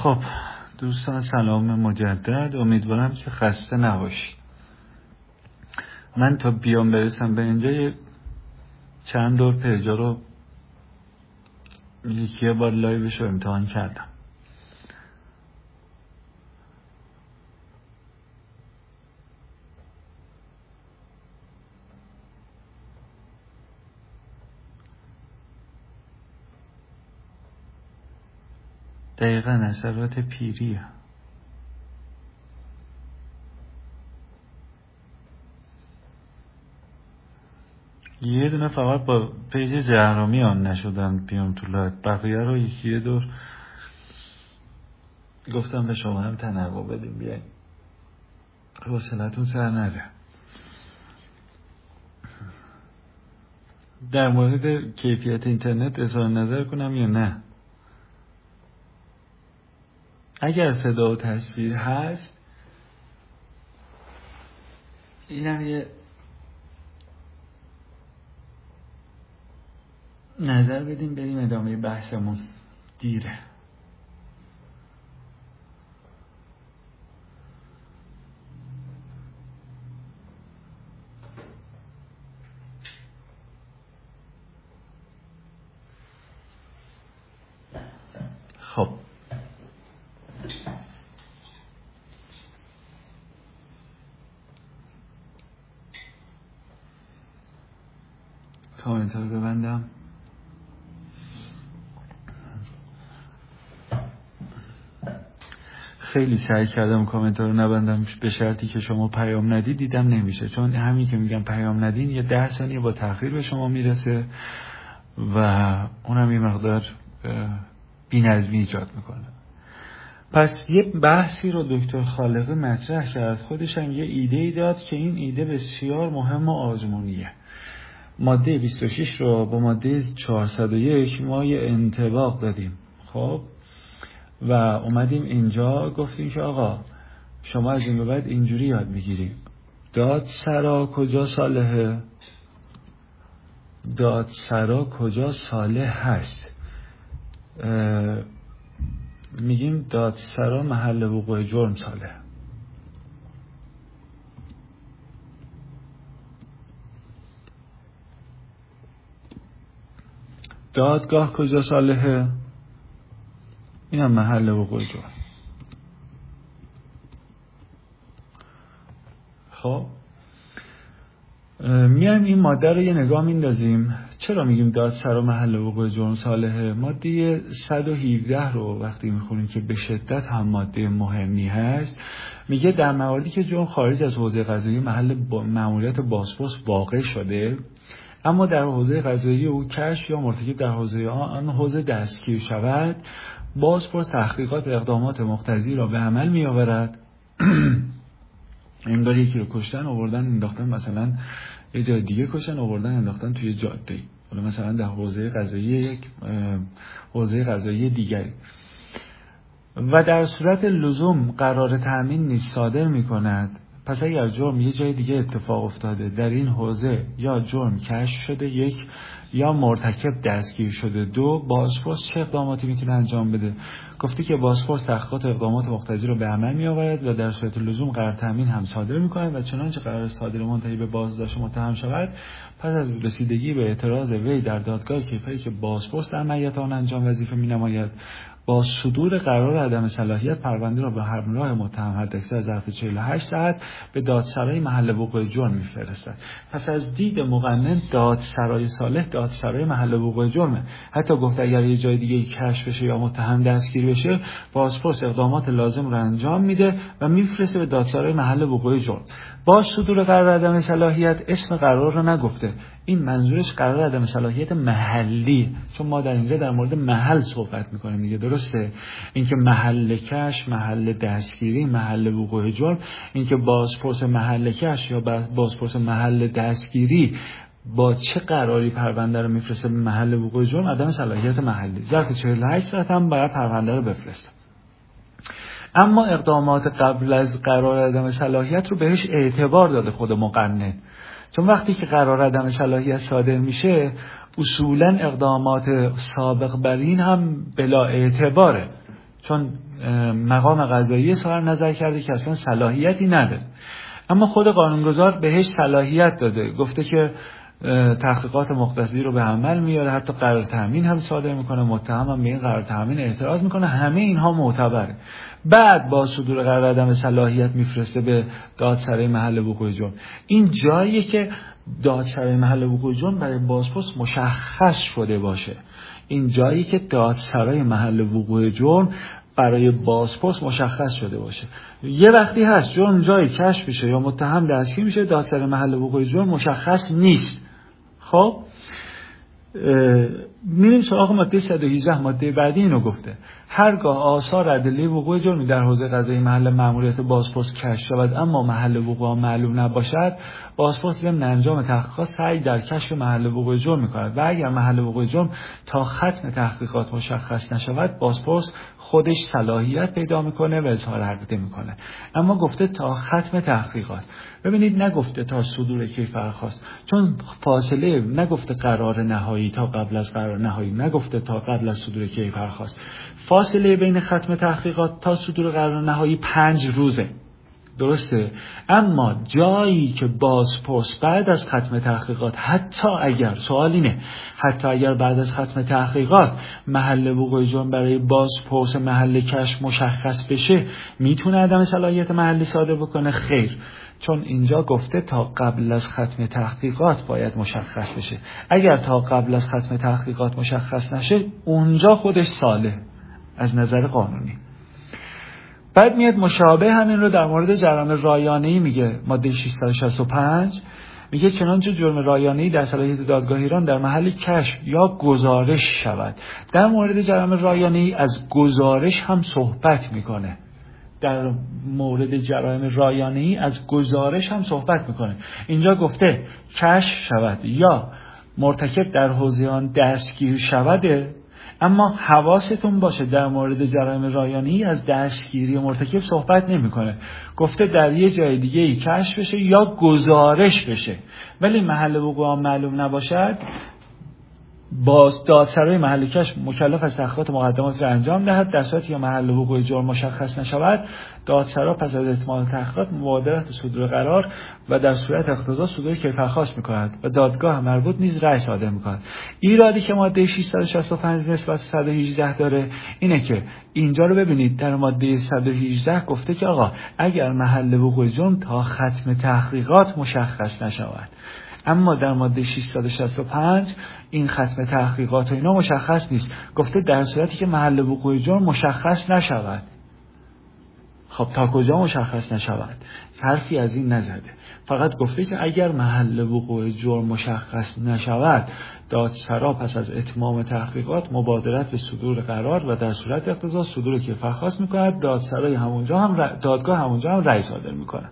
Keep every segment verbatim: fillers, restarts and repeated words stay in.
خب دوستان سلام مجدد، امیدوارم که خسته نباشید. من تا بیام برسم به اینجا چند دور پیجا رو یکی یه بار لایوش رو امتحان کردم. دقیقا اثرات پیریه. یه دونه فقط با پیج جهرامی آن نشدم بیام تو لایو، بقیه رو یکی یه دور گفتم به شما هم تنوع بدیم بیاین، حوصلتون سر نره. در مورد کیفیت اینترنت اظهار نظر کنم یا نه؟ اگر صدا و تصویر هست اینم یه نظر بدیم بریم ادامه بحثمون، دیره. خب کامنت رو ببندم. خیلی سعی کردم کامنت رو نبندم به شرطی که شما پیام ندید، دیدم نمیشه، چون همین که میگم پیام ندین یه ده ثانیه با تأخیر به شما میرسه و اونم یه مقدار بی‌نظمی ایجاد میکنه. پس یه بحثی رو دکتر خالقی مطرح کرد، خودش هم یه ایده ای داد که این ایده بسیار مهم و آزمونیه. ماده بیست و شش رو با ماده چهارصد و یک ما یه انطباق دادیم، خب، و اومدیم اینجا گفتیم که آقا شما از این به بعد اینجوری یاد میگیریم: دادسرا کجا صالحه؟ دادسرا کجا صالح هست؟ میگیم دادسرا محل وقوع جرم صالح. دادگاه کجا صالحه؟ این هم محل وقوع جرم. خب میایم این ماده رو یه نگاه میندازیم. چرا میگیم دادسرا محل وقوع جرم صالحه؟ ماده صد و هفده رو وقتی میخونیم که به شدت هم ماده مهمی هست، میگه در مواردی که جرم خارج از حوزه قضایی محل با مأموریت بازپرس واقع شده، اما در حوزه قضایی او کشف یا مرتکب در حوزه آن حوزه دستگیر شود، بازپرس تحقیقات اقدامات مقتضی را به عمل می آورد. انگار یکی رو کشتن آوردن انداختن مثلا یه جای دیگه، کشتن آوردن انداختن توی جاده، ولی مثلا در حوزه قضایی یک حوزه قضایی دیگری، و در صورت لزوم قرار تأمین نیز صادر می کند. پس اگر جرم یه جای دیگه اتفاق افتاده، در این حوزه یا جرم کشف شده، یک، یا مرتکب دستگیر شده، دو، بازپرس چه اقداماتی میتونه انجام بده؟ گفته که بازپرس تحقیقات اقدامات مقتضی رو به عمل می آورد و در صورت لزوم قرار تأمین هم صادر می کند و چنانچه قرار صادر منتهی به بازداشت متهم شود، پس از رسیدگی به اعتراض وی در دادگاه کیفری که بازپرس در مهیت آن انجام وظیفه می نماید، با صدور قرار عدم صلاحیت پرونده را به همراه متهم حداکثر ظرف چهل و هشت ساعت به دادسرای محل وقوع جرم می‌فرستد. پس از دید مقنن دادسرای صالح دادسرای محل وقوع جرمه. حتی گفت اگر یه جای دیگه کشف بشه یا متهم دستگیر بشه، بازپرس اقدامات لازم را انجام میده و میفرسته به دادسرای محل وقوع جرم. با صدور قرار عدم صلاحیت اسم قرار رو نگفته، این منظورش قرار عدم صلاحیت محلی، چون ما در اینجا در مورد محل صحبت میکنیم دیگه، درسته؟ اینکه محل کشف، محل دستگیری، محل وقوع جرم، اینکه بازپرس محل کشف یا بازپرس محل دستگیری با چه قراری پرونده رو میفرسته به محل وقوع جرم، عدم صلاحیت محلی، ظرف چهل و هشت ساعت هم باید پرونده رو بفرسته. اما اقدامات قبل از قرار عدم صلاحیت رو بهش اعتبار داده خود مقنن، چون وقتی که قرار عدم صلاحیت صادر میشه اصولا اقدامات سابق بر این هم بلا اعتباره، چون مقام قضایی اظهار نظر کرده که اصلا صلاحیتی نداره، اما خود قانونگذار بهش صلاحیت داده، گفته که تحقیقات مختصی رو به عمل میاره، حتی قرار تامین هم صادر میکنه، متهم هم به این قرار تامین اعتراض میکنه، همه اینها معتبره. بعد با صدور قرار عدم صلاحیت میفرسته به دادسرای محل وقوع جرم. این جاییه که دادسرای محل وقوع جرم برای بازپرس مشخص شده باشه، این جایی که دادسرای محل وقوع جرم برای بازپرس مشخص شده باشه. یه وقتی هست جرم جایی کشف میشه یا متهم دستگیر میشه، دادسرای محل وقوع جرم مشخص نیست. خب میریم سراغ ماده صد و هجده. ماده بعدی اینو گفته: هرگاه آثار ادله وقوع جرمی در حوزه قضایی محل مأموریت بازپرس کشف شود اما محل وقوع معلوم نباشد، بازپرس ضمن انجام تحقیقات سعی در کشف محل وقوع جرم می‌کند و اگر محل وقوع جرم تا ختم تحقیقات مشخص نشود، بازپرس خودش صلاحیت پیدا میکنه و اظهار عقیده میکنه. اما گفته تا ختم تحقیقات. ببینید نگفته تا صدور کیفرخواست، چون فاصله نگفته قرار نهایی تا قبل از قرار نهایی، نگفته تا قبل از صدور کیفرخواست. فاصله بین ختم تحقیقات تا صدور قرار نهایی پنج روزه، درسته؟ اما جایی که بازپرس بعد از ختم تحقیقات، حتی اگر سوال اینه حتی اگر بعد از ختم تحقیقات محل وقوع جرم برای بازپرس محل کشف مشخص بشه، میتونه عدم صلاحیت محلی صادر بکنه؟ خیر، چون اینجا گفته تا قبل از ختم تحقیقات باید مشخص بشه. اگر تا قبل از ختم تحقیقات مشخص نشه، اونجا خودش صالح از نظر قانونی. بعد میاد مشابه همین رو در مورد جرائم رایانه‌ای میگه. ماده ششصد و شصت و پنج میگه چنانچه جرم رایانه‌ای در صلاحیت دادگاه ایران در محل کشف یا گزارش شود. در مورد جرائم رایانه‌ای از گزارش هم صحبت میکنه. در مورد جرایم رایانه‌ای از گزارش هم صحبت میکنه. اینجا گفته کشف شود یا مرتکب در حوزه آن دستگیر شوده، اما حواستون باشه در مورد جرایم رایانه‌ای از دستگیری مرتکب صحبت نمیکنه. گفته در یه جای دیگه ای کشف بشه یا گزارش بشه، ولی محل وقوع معلوم نباشد، باز دادسرای محل کشف مکلف از تحقیقات مقدمات را انجام دهد. در صورتی که محل وقوع جرم مشخص نشود، دادسرا پس از اتمام تحقیقات مبادرت صدور قرار و در صورت اقتضا صدور کیفرخواست میکند و دادگاه مربوط نیز رأی صادر میکند. ایرادی که ماده ششصد و شصت و پنج نسبت صد و هجده داره اینه که اینجا رو ببینید، در ماده صد و هجده گفته که آقا اگر محل وقوع جرم تا ختم تحقیقات مشخص نشود، اما در ماده ششصد و شصت و پنج این ختم تحقیقات و اینا مشخص نیست. گفته در صورتی که محل وقوع جرم مشخص نشود. خب تا کجا مشخص نشود؟ حرفی از این نزده، فقط گفته که اگر محل وقوع جرم مشخص نشود، دادسرا پس از اتمام تحقیقات مبادرت به صدور قرار و در صورت اقتضا صدور کیفرخواست میکند. دادسرای همونجا هم ر... دادگاه همونجا هم رأی صادر میکنه.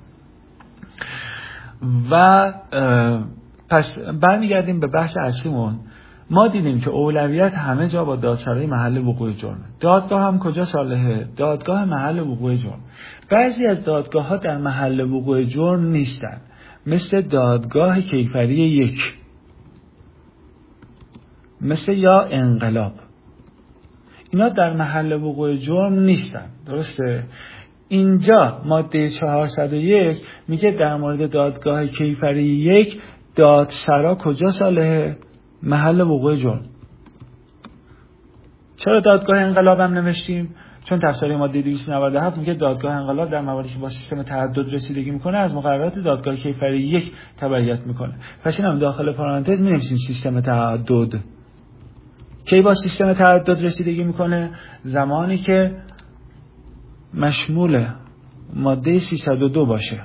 و پس برمیگردیم به بحث اصلیمون. ما دیدیم که اولویت همه جا با دادسرای محل وقوع جرم. دادگاه هم کجا صالحه؟ دادگاه محل وقوع جرم. بعضی از دادگاه ها در محل وقوع جرم نیستن، مثل دادگاه کیفری یک، مثل یا انقلاب. اینا در محل وقوع جرم نیستن، درسته؟ اینجا ماده چهارصد و یک میگه در مورد دادگاه کیفری یک دادسرا کجا صالحه؟ محل وقوع جرم. چرا دادگاه انقلاب هم نوشتیم؟ چون تفسیر ماده دویست و نود و هفت میگه دادگاه انقلاب در مواردی که با سیستم تعدد رسیدگی میکنه از مقررات دادگاه کیفری یک تبعیت میکنه. پس اینم داخل پرانتز مینویسیم سیستم تعدد. کی با سیستم تعدد رسیدگی میکنه؟ زمانی که مشمول ماده سیصد و دو باشه.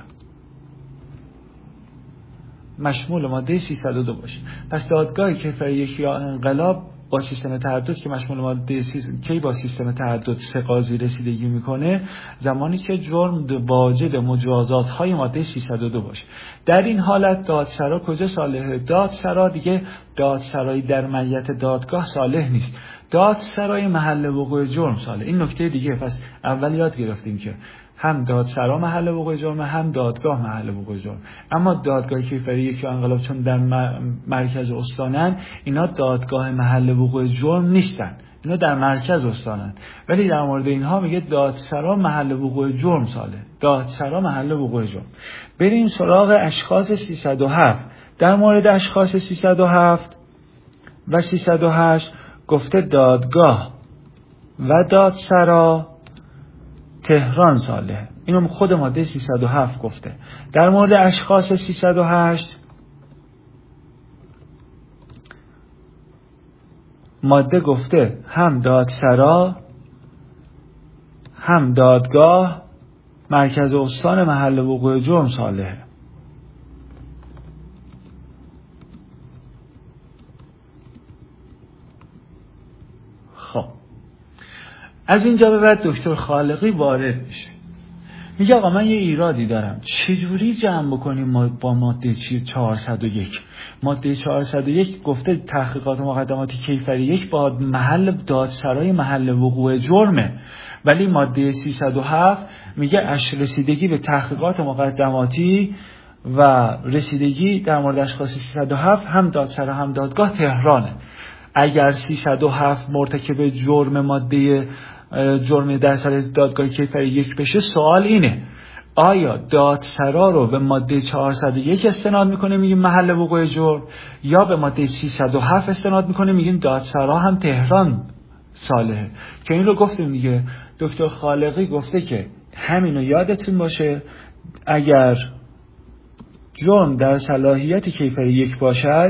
مشمول ماده سیصد و دو باشه. پس دادگاه کیفری یک یا انقلاب با سیستم تعدد که مشمول ماده کی با سیستم تعدد سه قاضی رسیدگی میکنه، زمانی که جرم واجد مجازات های ماده سیصد و دو باشه. در این حالت دادسرا کجا صالحه؟ دادسرا دیگه دادسرای در میت دادگاه صالح نیست، دادسرای محل وقوع جرم صالح. این نکته دیگه. پس اول یاد گرفتیم که هم دادسرا محل وقوع جرم، هم دادگاه محل وقوع جرم. اما دادگاه کیفری یک یا انقلاب چون در مرکز استانن، اینا دادگاه محل وقوع جرم نیستن، اینا در مرکز استانن، ولی در مورد اینها میگه دادسرا محل وقوع جرم ساله. دادسرا محل وقوع جرم. بریم سراغ اشخاص سیصد و هفت. در مورد اشخاص سیصد و هفت و سیصد و هشت گفته دادگاه و دادسرا تهران ساله. اینو خود ماده سیصد و هفت گفته. در مورد اشخاص سیصد و هشت ماده گفته هم دادسرا هم دادگاه مرکز استان محل وقوع جرم صالحه. خب از اینجا به بعد دکتر خالقی وارد میشه، میگه آقا من یه ایرادی دارم، چجوری جمع بکنیم ما با ماده چهارصد و یک؟ ماده چهارصد و یک گفته تحقیقات و مقدمات کیفری یک با محل دادسرای محل وقوع جرمه، ولی ماده سیصد و هفت میگه اش رسیدگی به تحقیقات مقدماتی و رسیدگی در مورد اشخاص سیصد و هفت هم دادسرا هم دادگاه تهرانه. اگر سیصد و هفت مرتکب جرم ماده جرم در سر دادگاه کیفری یک بشه، سوال اینه آیا دادسرا رو به ماده چهارصد و یک استناد میکنه میگیم محل وقوع جرم، یا به ماده سیصد و هفت استناد میکنه میگیم دادسرا هم تهران صالحه؟ که این رو گفتیم دیگه. دکتر خالقی گفته که همینو یادتون باشه، اگر جرم در صلاحیت کیفری یک باشد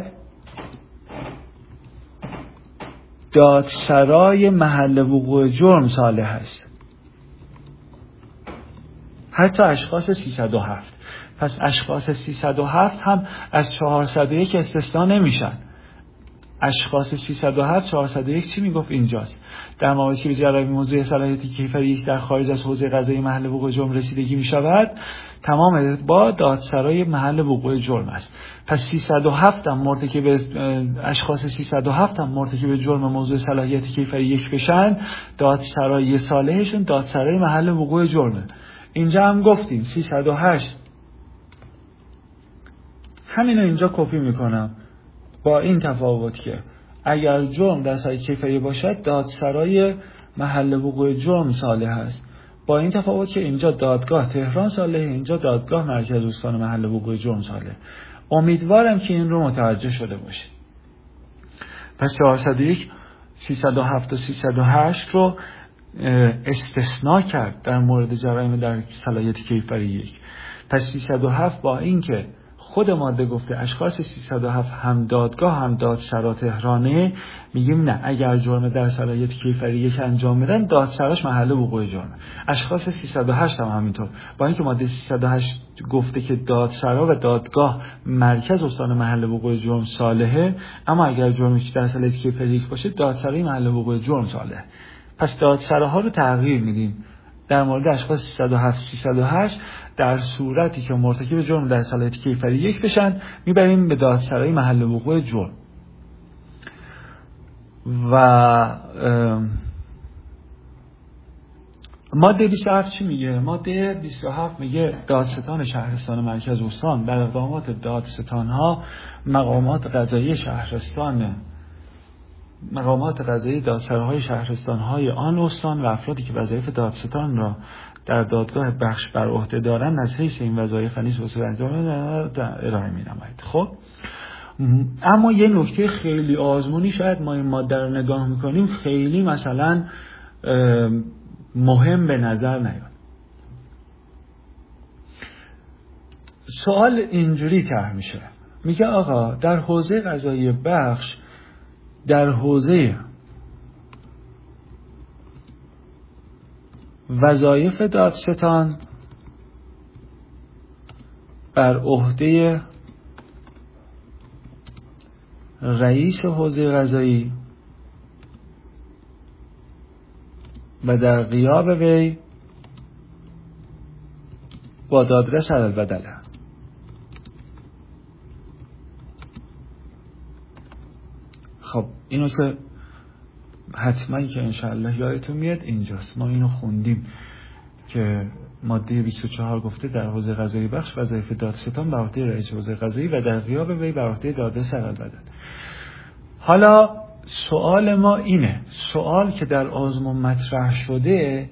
دادسرای محل وقوع جرم صالح است، حتی اشخاص سیصد و هفت. پس اشخاص سیصد و هفت هم از چهارصد و یک استثنا نمیشن. اشخاص سیصد و هفت چهارصد و یک چی میگفت اینجاست؟ در مواردی که به جرای موضوع صلاحیت کیفری یک در خارج از حوزه قضایی محل وقوع جرم رسیدگی میشود، تمام با دادسرای محل وقوع جرم است. پس سیصد و هفت هم مرتکب اشخاص سیصد و هفت هم مرتکب جرم موضوع صلاحیت کیفری یک بشن، دادسرای صالحشون دادسرای محل وقوع جرمه. اینجا هم گفتیم سیصد و هشت، همینو اینجا کپی میکنم با این تفاوت که اگر جرم در سر کیفری باشد دادسرای محل وقوع جرم صالح است، با این تفاوت که اینجا دادگاه تهران صالح، اینجا دادگاه مرکز استان محل وقوع جرم صالح. امیدوارم که این رو متوجه شده باشید. پس چهارصد و یک، سیصد و هفت و سیصد و هشت رو استثناء کرد در مورد جرایم در صلاحیت کیفری یک. پس سیصد و هفت با این که خود ماده گفته اشخاص سیصد و هفت هم دادگاه هم دادسرا تهرانه، میگیم نه، اگر جرم در صلاحیت کیفری یک انجام بدن دادسراش محل وقوع جرمه. اشخاص سیصد و هشت هم همینطور، با اینکه ماده سیصد و هشت گفته که دادسرا و دادگاه مرکز استان محل وقوع جرم صالحه، اما اگر جرمی که در صلاحیت کیفری یک باشه دادسرای محل وقوع جرم صالحه. پس دادسراها رو تغییر میدیم در مورد اشخاص سیصد و هفت سیصد و هشت. در صورتی که مرتکب جرم در صلاحیت کیفری یک بشن میبریم به دادسرای محل وقوع جرم. و ماده بیست و هفت چی میگه؟ ماده بیست و هفت میگه دادستان شهرستان مرکز استان در اقدامات دادستان ها مقامات قضایی شهرستان مقامات قضایی دادسراهای شهرستان های آن استان و افرادی که وظایف دادستان را در دادگاه بخش بر عهده دارند از حیث این وظایف نیز وصول انجام ارائه می‌نماید. خب اما یه نکته خیلی آزمونی شاید ما این ماده رو نگاه میکنیم خیلی مثلا مهم به نظر نیاد. سوال اینجوری طرح میشه، میگه آقا در حوزه قضایی بخش، در حوزه وظایف دادستان بر عهده رئیس حوزه قضایی و در غیاب وی با دادرس علی‌البدله. خب اینو که حتما که انشاءالله یادتون میاد اینجاست، ما اینو خوندیم که ماده بیست و چهار گفته در حوزه قضایی بخش وظایف دادستان بر عهده رئیس حوزه قضایی و در غیاب وی بر عهده دادرس علی‌البدله. حالا سوال ما اینه، سوال که در آزمون مطرح شده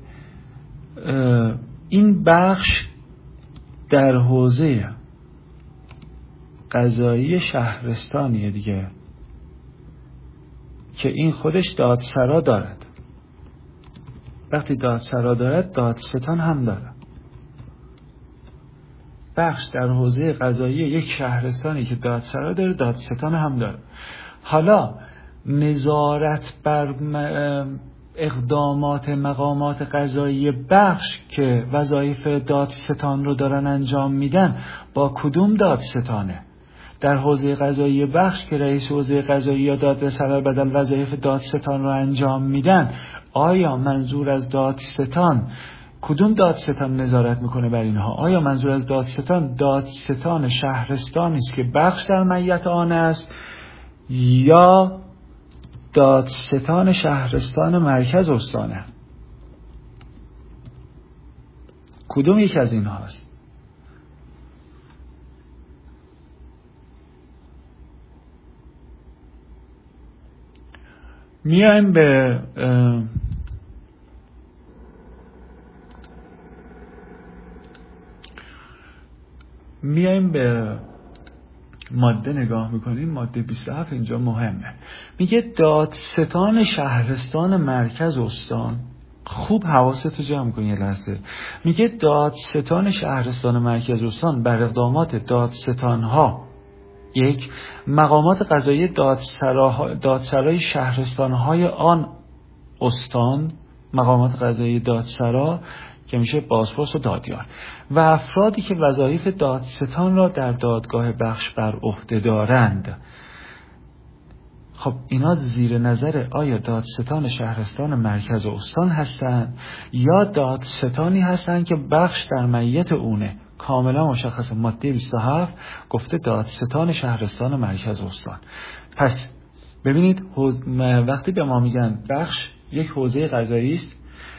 این بخش در حوزه قضایی شهرستانیه دیگه که این خودش دادسرا دارد. وقتی دادسرا دارد دادستان هم داره. بخش در حوزه قضایی یک شهرستانی که دادسرا داره دادستان هم داره. حالا نظارت بر اقدامات مقامات قضایی بخش که وظایف دادستان رو دارن انجام میدن با کدوم دادستانه؟ در حوزه قضایی بخش که رئیس حوزه قضایی یا دادسرا بدل وظایف دادستان رو انجام میدن، آیا منظور از دادستان کدوم دادستان نظارت میکنه بر اینها؟ آیا منظور از دادستان دادستان شهرستانی است که بخش در میت آن است یا دادستان شهرستان مرکز استانه؟ کدوم یک از این هاست؟ میایم به میایم به ماده نگاه میکنیم. ماده بیست و هفت اینجا مهمه. میگه دادستان شهرستان مرکز استان. خوب حواستو جمع کن یه لحظه. میگه دادستان شهرستان مرکز استان بر اقدامات دادستانها یک مقامات قضایی دادسرا دادسرای شهرستانهای آن استان، مقامات قضایی دادسرا که میشه بازپرس و دادیار، و افرادی که وظایف دادستان را در دادگاه بخش بر عهده دارند. خب اینا زیر نظر آیا دادستان شهرستان مرکز استان هستند یا دادستانی هستند که بخش در میت اونه؟ کاملا مشخصه. ماده بیست و هفت گفته دادستان شهرستان مرکز استان. پس ببینید وقتی به ما میگن بخش یک حوزه قضایی است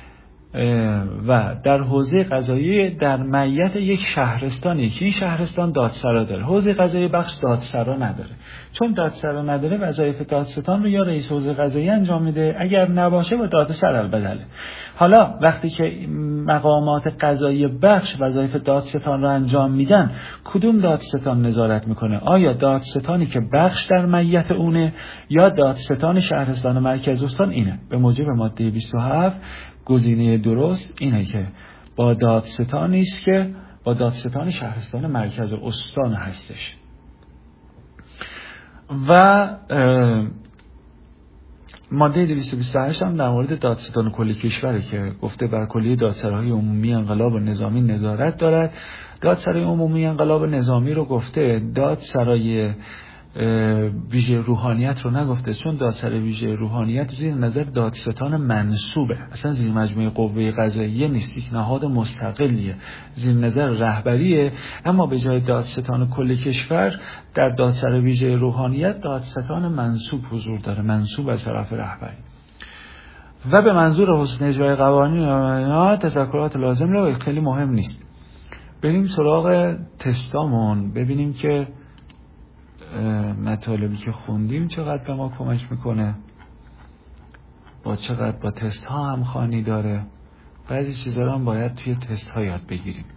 و در حوزه قضایی در میت یک شهرستانی که این شهرستان دادسرا داره، حوزه قضایی بخش دادسرا نداره. چون دادسرا نداره وظایف دادستان رو یا رئیس حوزه قضایی انجام میده، اگر نباشه با دادسرا البدله. حالا وقتی که مقامات قضایی بخش وظایف دادستان رو انجام میدن، کدوم دادستان نظارت میکنه؟ آیا دادستانی که بخش در میت اونه یا دادستان شهرستان مرکز استان؟ اینه به موجب ماده بیست و هفت گزینه درست اینه که با دادستانی است که با دادستان شهرستان مرکز استان هستش. و ماده دویست و بیست و هشت هم در مورد دادستان کل کشوره که گفته بر کلیه دادسرای عمومی انقلاب و نظامی نظارت دارد. دادسرای عمومی انقلاب و نظامی رو گفته، دادسرای ویژه روحانیت رو نگفته، چون دادسرای ویژه روحانیت زیر نظر دادستان منصوبه، اصلا زیر مجموعه قوه قضاییه نیست، یک نهاد مستقلیه، زیر نظر رهبریه. اما به جای دادستان کل کشور در دادسرای ویژه روحانیت دادستان منصوب حضور داره، منصوب از طرف رهبری. و به منظور حسن اجرای قوانین تذکرات لازم رو خیلی مهم نیست. بریم سراغ تستامون ببینیم که مطالبی که خوندیم چقدر به ما کمک میکنه، با چقدر با تست ها هم خوانی داره. بعضی چیزا رو هم باید توی تست ها یاد بگیریم.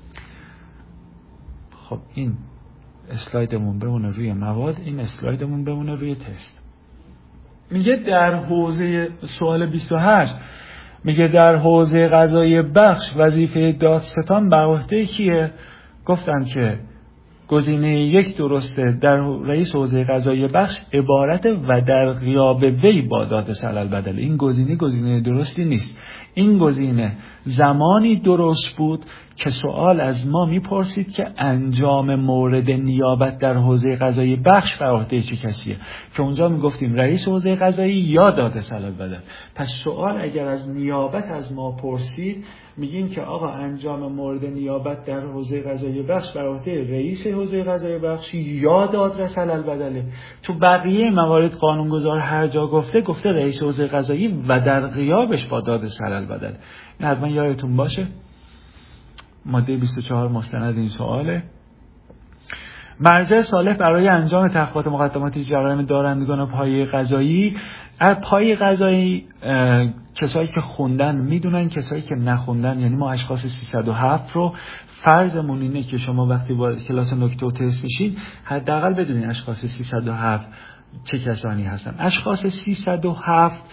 خب این اسلایدمون بمونه روی مواد، این اسلایدمون بمونه روی تست. میگه در حوزه سوال بیست و هشت میگه در حوزه قضایی بخش وظیفه دادستان بر عهده کیه؟ گفتم که گزینه یک درسته. در رئیس حوزه قضایی بخش عبارت و در غیاب وی با دادسرا البدل. این گزینه گزینه درستی نیست. این گزینه زمانی درست بود که سوال از ما میپرسید که انجام مورد نیابت در حوزه قضایی بخش بر عهده چه کسیه، که اونجا میگفتیم رئیس حوزه قضایی یا دادسرا البدل. پس سوال اگر از نیابت از ما پرسید میگیم که آقا انجام مورد نیابت در حوزه قضایی بخش بر عهده رئیس حوزه قضایی بخش یا دادرس البدله. تو بقیه موارد قانونگذار هر جا گفته گفته رئیس حوزه قضایی و در غیابش با دادرس البدله. این حتما یادتون باشه. ماده بیست و چهار مستند این سواله. مرجع صالح برای انجام تحقیقات مقدماتی جرایم دارندگان پایه قضایی. پایه قضایی کسایی که خوندن میدونن، کسایی که نخوندن یعنی ما اشخاص سیصد و هفت رو فرضمون اینه که شما وقتی وارد کلاس نکته و تست میشین حداقل بدونین اشخاص سیصد و هفت چه کسانی هستن. اشخاص سیصد و هفت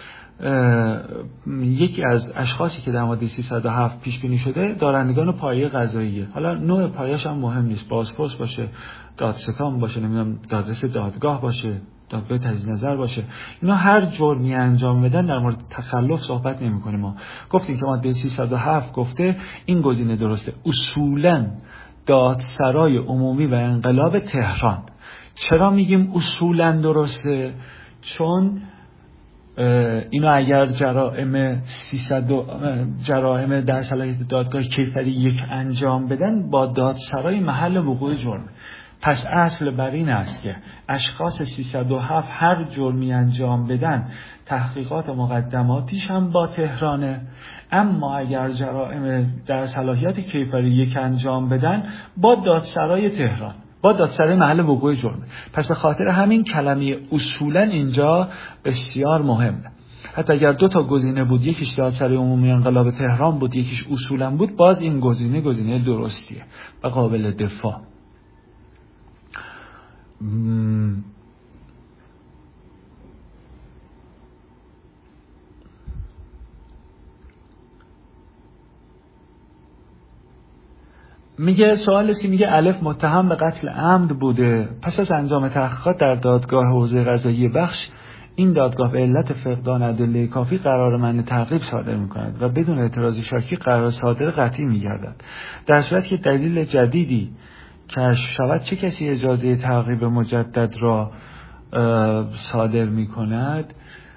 یکی از اشخاصی که در ماده سیصد و هفت پیش بینی شده دارندگان پایه قضاییه. حالا نوع پایه‌اش هم مهم نیست، بازپرس باشه، دادستان باشه، نمیدونم دادرس دادگاه باشه، دادگاه تجدید نظر باشه. اینا هر جرمی انجام بدن در مورد تخلف صحبت نمی‌کنیم. ما گفتیم که ماده سیصد و هفت گفته این گزینه درسته، اصولاً دادسرای عمومی و انقلاب تهران. چرا میگیم اصولاً درسته؟ چون اینو اگر جرائم سیصد جرائم در صلاحیت دادگاه کیفری یک انجام بدن با دادسرای محل وقوع جرم. پس اصل بر این است که اشخاص سیصد و هفت هر جرمی انجام بدن تحقیقات مقدماتیش هم با تهرانه، اما اگر جرائم در صلاحیت کیفری یک انجام بدن با دادسرای تهران، با دادسرای محل وقوع جرم. پس به خاطر همین کلمه اصولا اینجا بسیار مهمه. حتی اگر دو تا گزینه بود، یکیش دادسرای عمومی انقلاب تهران بود، یکیش اصولا بود، باز این گزینه گزینه درستیه و قابل دفاع. م... میگه سوال سی میگه الف متهم به قتل عمد بوده. پس از انجام تحقیقات در دادگاه حوزه قضایی بخش این دادگاه به علت فقدان ادله کافی قرار منع تعقیب صادر میکند و بدون اعتراض شاکی قرار صادر قطعی میگردد. در صورتی که دلیل جدیدی کشف شود چه کسی اجازه تعقیب مجدد را صادر میکند؟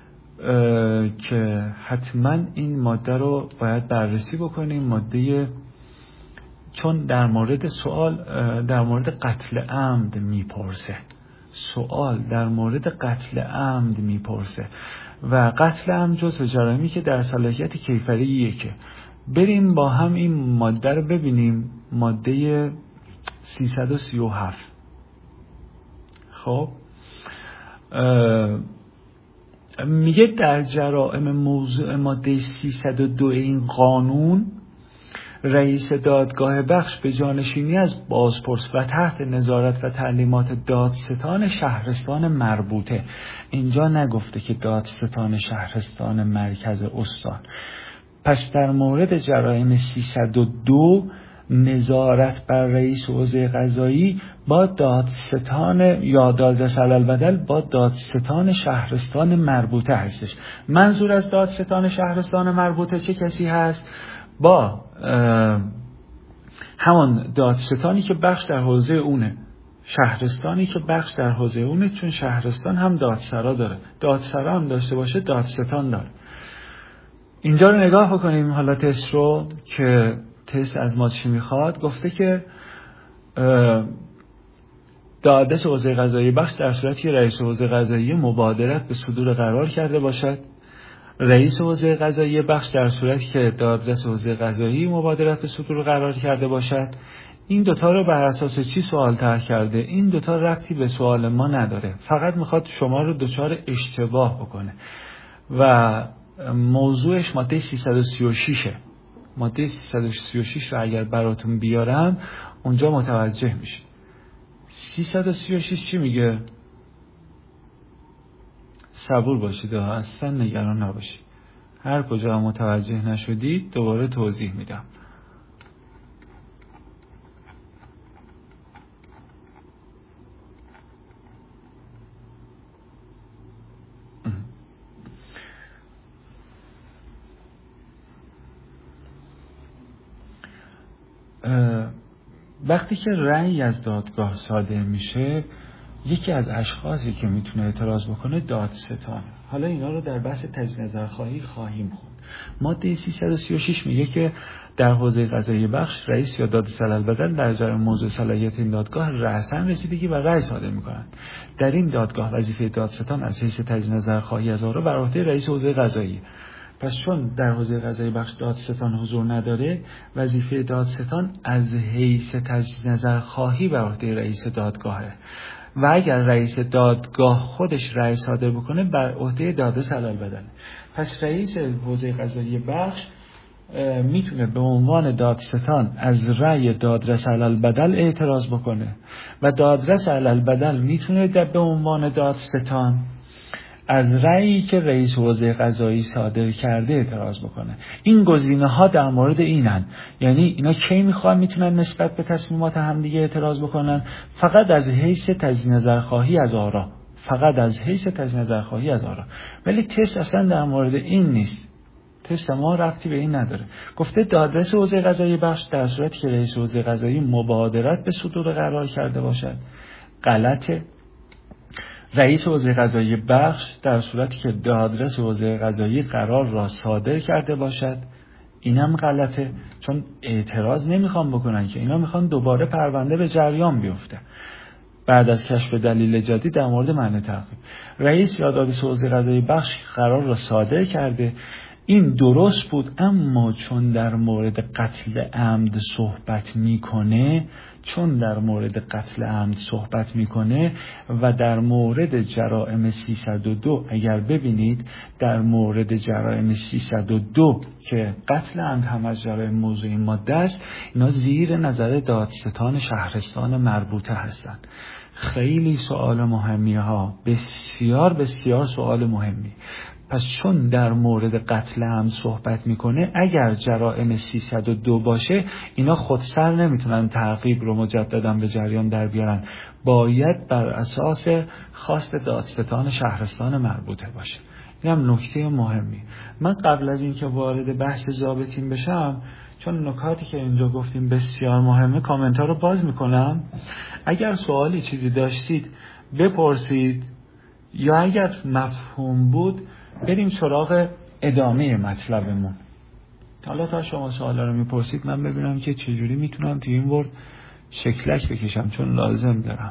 که حتما این ماده رو باید بررسی بکنیم. ماده چون در مورد سوال در مورد قتل عمد میپرسه، سوال در مورد قتل عمد میپرسه و قتل عمد جزو جرایمی که در صلاحیت کیفری یکه. بریم با هم این ماده رو ببینیم، ماده سیصد و سی و هفت. خب میگه در جرائم موضوع ماده سیصد و دو این قانون رئیس دادگاه بخش به جانشینی از بازپرس و تحت نظارت و تعلیمات دادستان شهرستان مربوطه. اینجا نگفته که دادستان شهرستان مرکز استان. پس در مورد جرائم سیصد و دو نظارت بر رئیس حوزه قضایی با دادستان یا دادرس علالبدل با دادستان شهرستان مربوطه هستش. منظور از دادستان شهرستان مربوطه چه کسی هست؟ با همان دادستانی که بخش در حوزه اونه، شهرستانی که بخش در حوزه اونه، چون شهرستان هم دادسرا داره، دادسرا هم داشته باشه دادستان داره. اینجا رو نگاه بکنیم حالا تست رو که تست از ما چی میخواد. گفته که دادرس حوزه قضایی بخش در صورتی که رئیس حوزه قضایی مبادرت به صدور قرار کرده باشد، رئیس حوزه قضایی بخش در صورتی که دادرس حوزه قضایی مبادرت به صدور قرار کرده باشد. این دوتا رو بر اساس چی سوال طرح کرده؟ این دوتا ربطی به سوال ما نداره، فقط میخواد شما رو دچار اشتباه بکنه و موضوعش ماده سیصد و سی و شش. ماده سیصد و سی و شش رو اگر براتون بیارم اونجا متوجه میشه. سیصد و سی و شش چی میگه؟ صبور باشید، اصلا نگران نباشید. هر کجا متوجه نشدید دوباره توضیح میدم. وقتی که رأی از دادگاه صادر میشه، یکی از اشخاصی که میتونه اعتراض بکنه دادستانه. حالا اینا رو در بحث تجدید نظرخواهی خواهیم خوند. ماده سیصد و سی و شش میگه که در حوزه قضایی بخش رئیس یا دادرس علالبدل در جای موضوع صلاحیت این دادگاه رأساً رسیدگی و رأی صادر میکنند. در این دادگاه وظیفه دادستان از حیث تجدید نظرخواهی از آرا بر عهده رئیس حوزه قضایی. پس چون در حوزه قضایی بخش دادستان حضور نداره، وظیفه دادستان از حیث تجدید نظر خواهی بر عهده رئیس دادگاهه و اگر رئیس دادگاه خودش رأی صادر بکنه بر عهده دادرس علالبدنه. پس رئیس حوزه قضایی بخش میتونه به عنوان دادستان از رأی دادرس علالبدل اعتراض بکنه و دادرس علالبدل میتونه به عنوان دادستان از رأیی که رئیس حوزه قضایی صادر کرده اعتراض بکنه. این گزینه ها در مورد اینن، یعنی اینا کی میخوان میتونن نسبت به تصمیمات همدیگه اعتراض بکنن؟ فقط از حیث تجدید نظرخواهی از آرا، فقط از حیث تجدید نظرخواهی از آرا. ولی تست اصلا در مورد این نیست. تست ما ربطی به این نداره. گفته دادرس حوزه قضایی بخش در صورتی که رئیس حوزه قضایی مبادرت به صدور قرار کرده باشد غلطه. رئیس حوزه قضایی بخش در صورتی که دادرس حوزه قضایی قرار را صادر کرده باشد اینم غلطه، چون اعتراض نمیخوان بکنن که اینا میخوان دوباره پرونده به جریان بیفته بعد از کشف دلیل جدید در مورد معنی تعقیب. رئیس یا دادرس حوزه قضایی بخش قرار را صادر کرده، این درست بود، اما چون در مورد قتل عمد صحبت میکنه چون در مورد قتل عمد صحبت میکنه و در مورد جرائم سیصد و دو اگر ببینید در مورد جرائم سیصد و دو که قتل عمد هم از جرائم موضوع این ماده است، اینا زیر نظر دادستان شهرستان مربوطه هستند. خیلی سوال مهمیه ها، بسیار بسیار سوال مهمی. پس چون در مورد قتل عمد صحبت میکنه، اگر جرائم سیصد و دو باشه اینا خودسر نمیتونن تعقیب رو مجددا به جریان در بیارن، باید بر اساس خواست دادستان شهرستان مربوطه باشه. این هم نکته مهمی. من قبل از اینکه وارد بحث ضابطین بشم، چون نکاتی که اینجا گفتیم بسیار مهمه، کامنت ها رو باز میکنم. اگر سوالی چیزی داشتید بپرسید، یا اگر مفهوم بود بریم سراغ ادامه مطلبمون. حالا تا شما سوالا رو میپرسید من ببینم که چجوری میتونم توی این ورد شکلک بکشم، چون لازم دارم.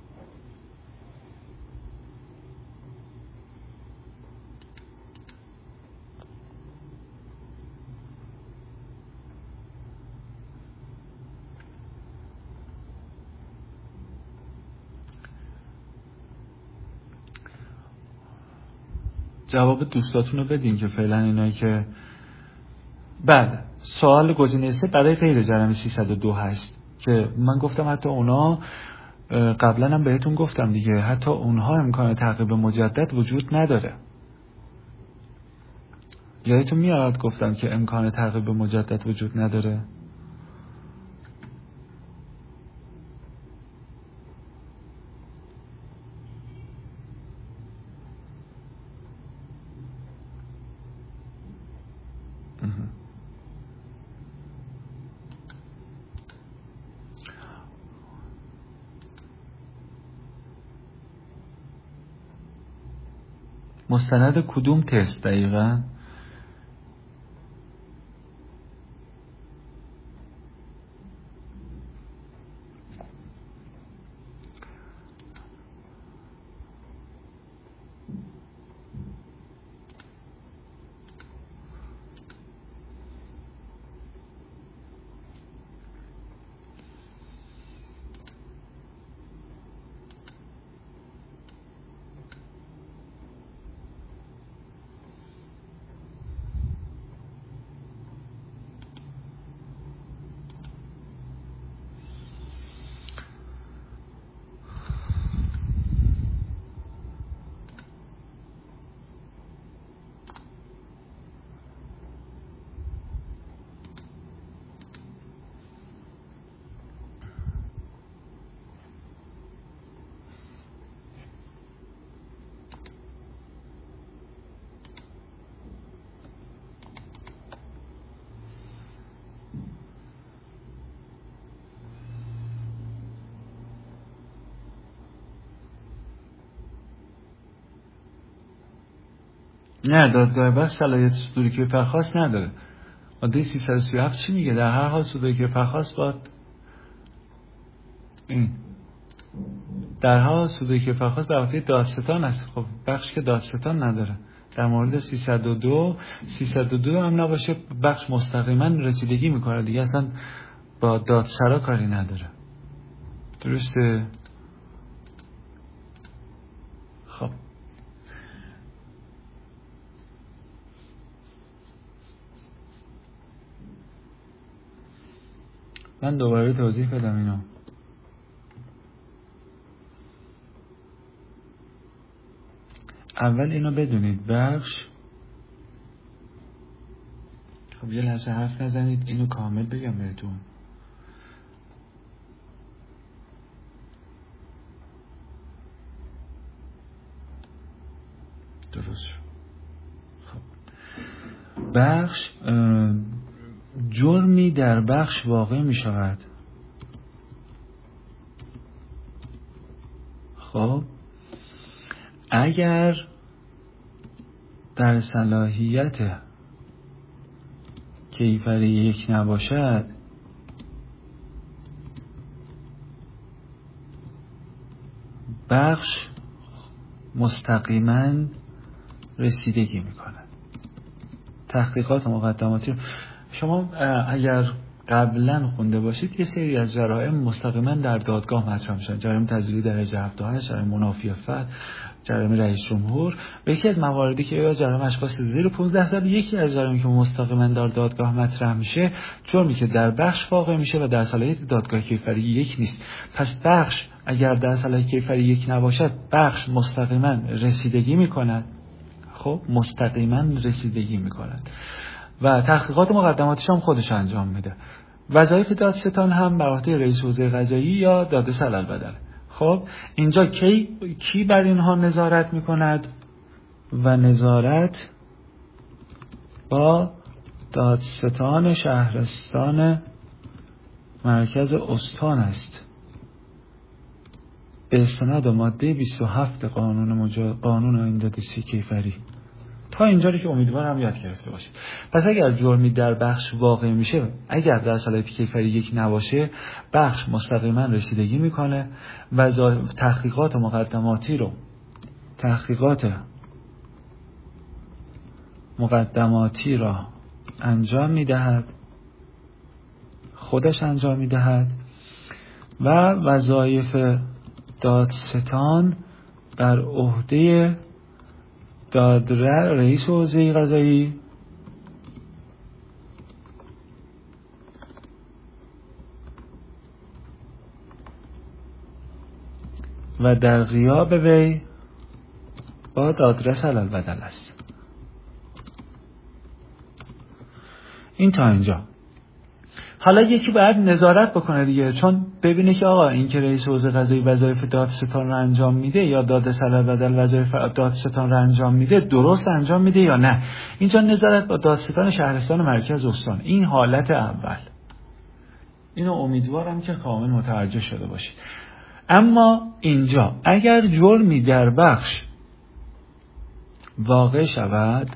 جواب دوستاتون رو بدین که فعلا اینایی که بعد سوال گزینه سه برای غیر جرم سیصد و دو هست که من گفتم حتی اونا قبلا هم بهتون گفتم دیگه، حتی اونها امکان تعقیب مجدد وجود نداره. یادتون میاد گفتم که امکان تعقیب مجدد وجود نداره؟ مستند کدوم تست دقیقا؟ نه، دادگاه بخش صلاحیت صدور که فرخواست نداره. ماده سیصد و سی و هفت چی میگه؟ در هر حال صدور که فرخواست باید این در هر حال صدور که فرخواست به عهده دادستان است. خب بخش که دادستان نداره، در مورد سیصد و دو سیصد و دو هم نباشه بخش مستقیما رسیدگی میکنه دیگه، اصلا با دادسرا کاری نداره. درسته؟ خب من دوباره توضیح بدم اینو. اول اینو بدونید، بخش، خب یه لحظه حرف نزنید اینو کامل بگم بهتون. درست شد. خب بخش جرمی در بخش واقع می شود. خب اگر در صلاحیت کیفری یک نباشد، بخش مستقیما رسیدگی میکنه. تحقیقات مقدماتی شما اگر قبلا خونده باشید، یه سری از جرائم مستقیما در دادگاه مطرح میشن. جرائم تزویری درجه هفت و هشت، جرائم منافی فتح، جرائم رئیس جمهور و یکی از مواردی که یا جرائم اشخاص زیر پانزده سال، یکی از جرائمی که مستقیما در دادگاه مطرح میشه جرمی که در بخش واقع میشه و در صلاحیت دادگاه کیفری یک نیست. پس بخش اگر در صلاحیت کیفری یک نباشد، بخش مستقیما رسیدگی میکند. خب مستقیما رسیدگی میکند و تحقیقات مقدماتش هم خودش انجام میده. وظایف دادستان هم بر عهده رئیس حوزه قضایی یا دادرس علالبدل. خب اینجا کی کی بر اینها نظارت میکند؟ و نظارت با دادستان شهرستان مرکز استان است به استناد ماده بیست و هفت قانون مجا... قانون آیین دادرسی کیفری. تا اینجا رو که امیدوارم یاد گرفته باشید. پس اگر جرمی در بخش واقع میشه، اگر در صلاحیت کیفری یک نباشه، بخش مستقیما رسیدگی میکنه و تحقیقات مقدماتی رو تحقیقات مقدماتی را انجام میدهد، خودش انجام میدهد و وظایف دادستان بر عهده دادره رئیس حوزه قضایی و در غیاب وی با دادرس علالبدل است. این تا اینجا. حالا یکی باید نظارت بکنه دیگه، چون ببینه که آقا این که رئیس حوزه قضایی وظایف دادستان رو انجام میده یا دادرس علالبدل وظایف دادستان رو انجام میده، درست انجام میده یا نه. اینجا نظارت با دادستان شهرستان مرکز استان. این حالت اول. اینو امیدوارم که کامل متوجه شده باشید. اما اینجا اگر جرمی در بخش واقع شود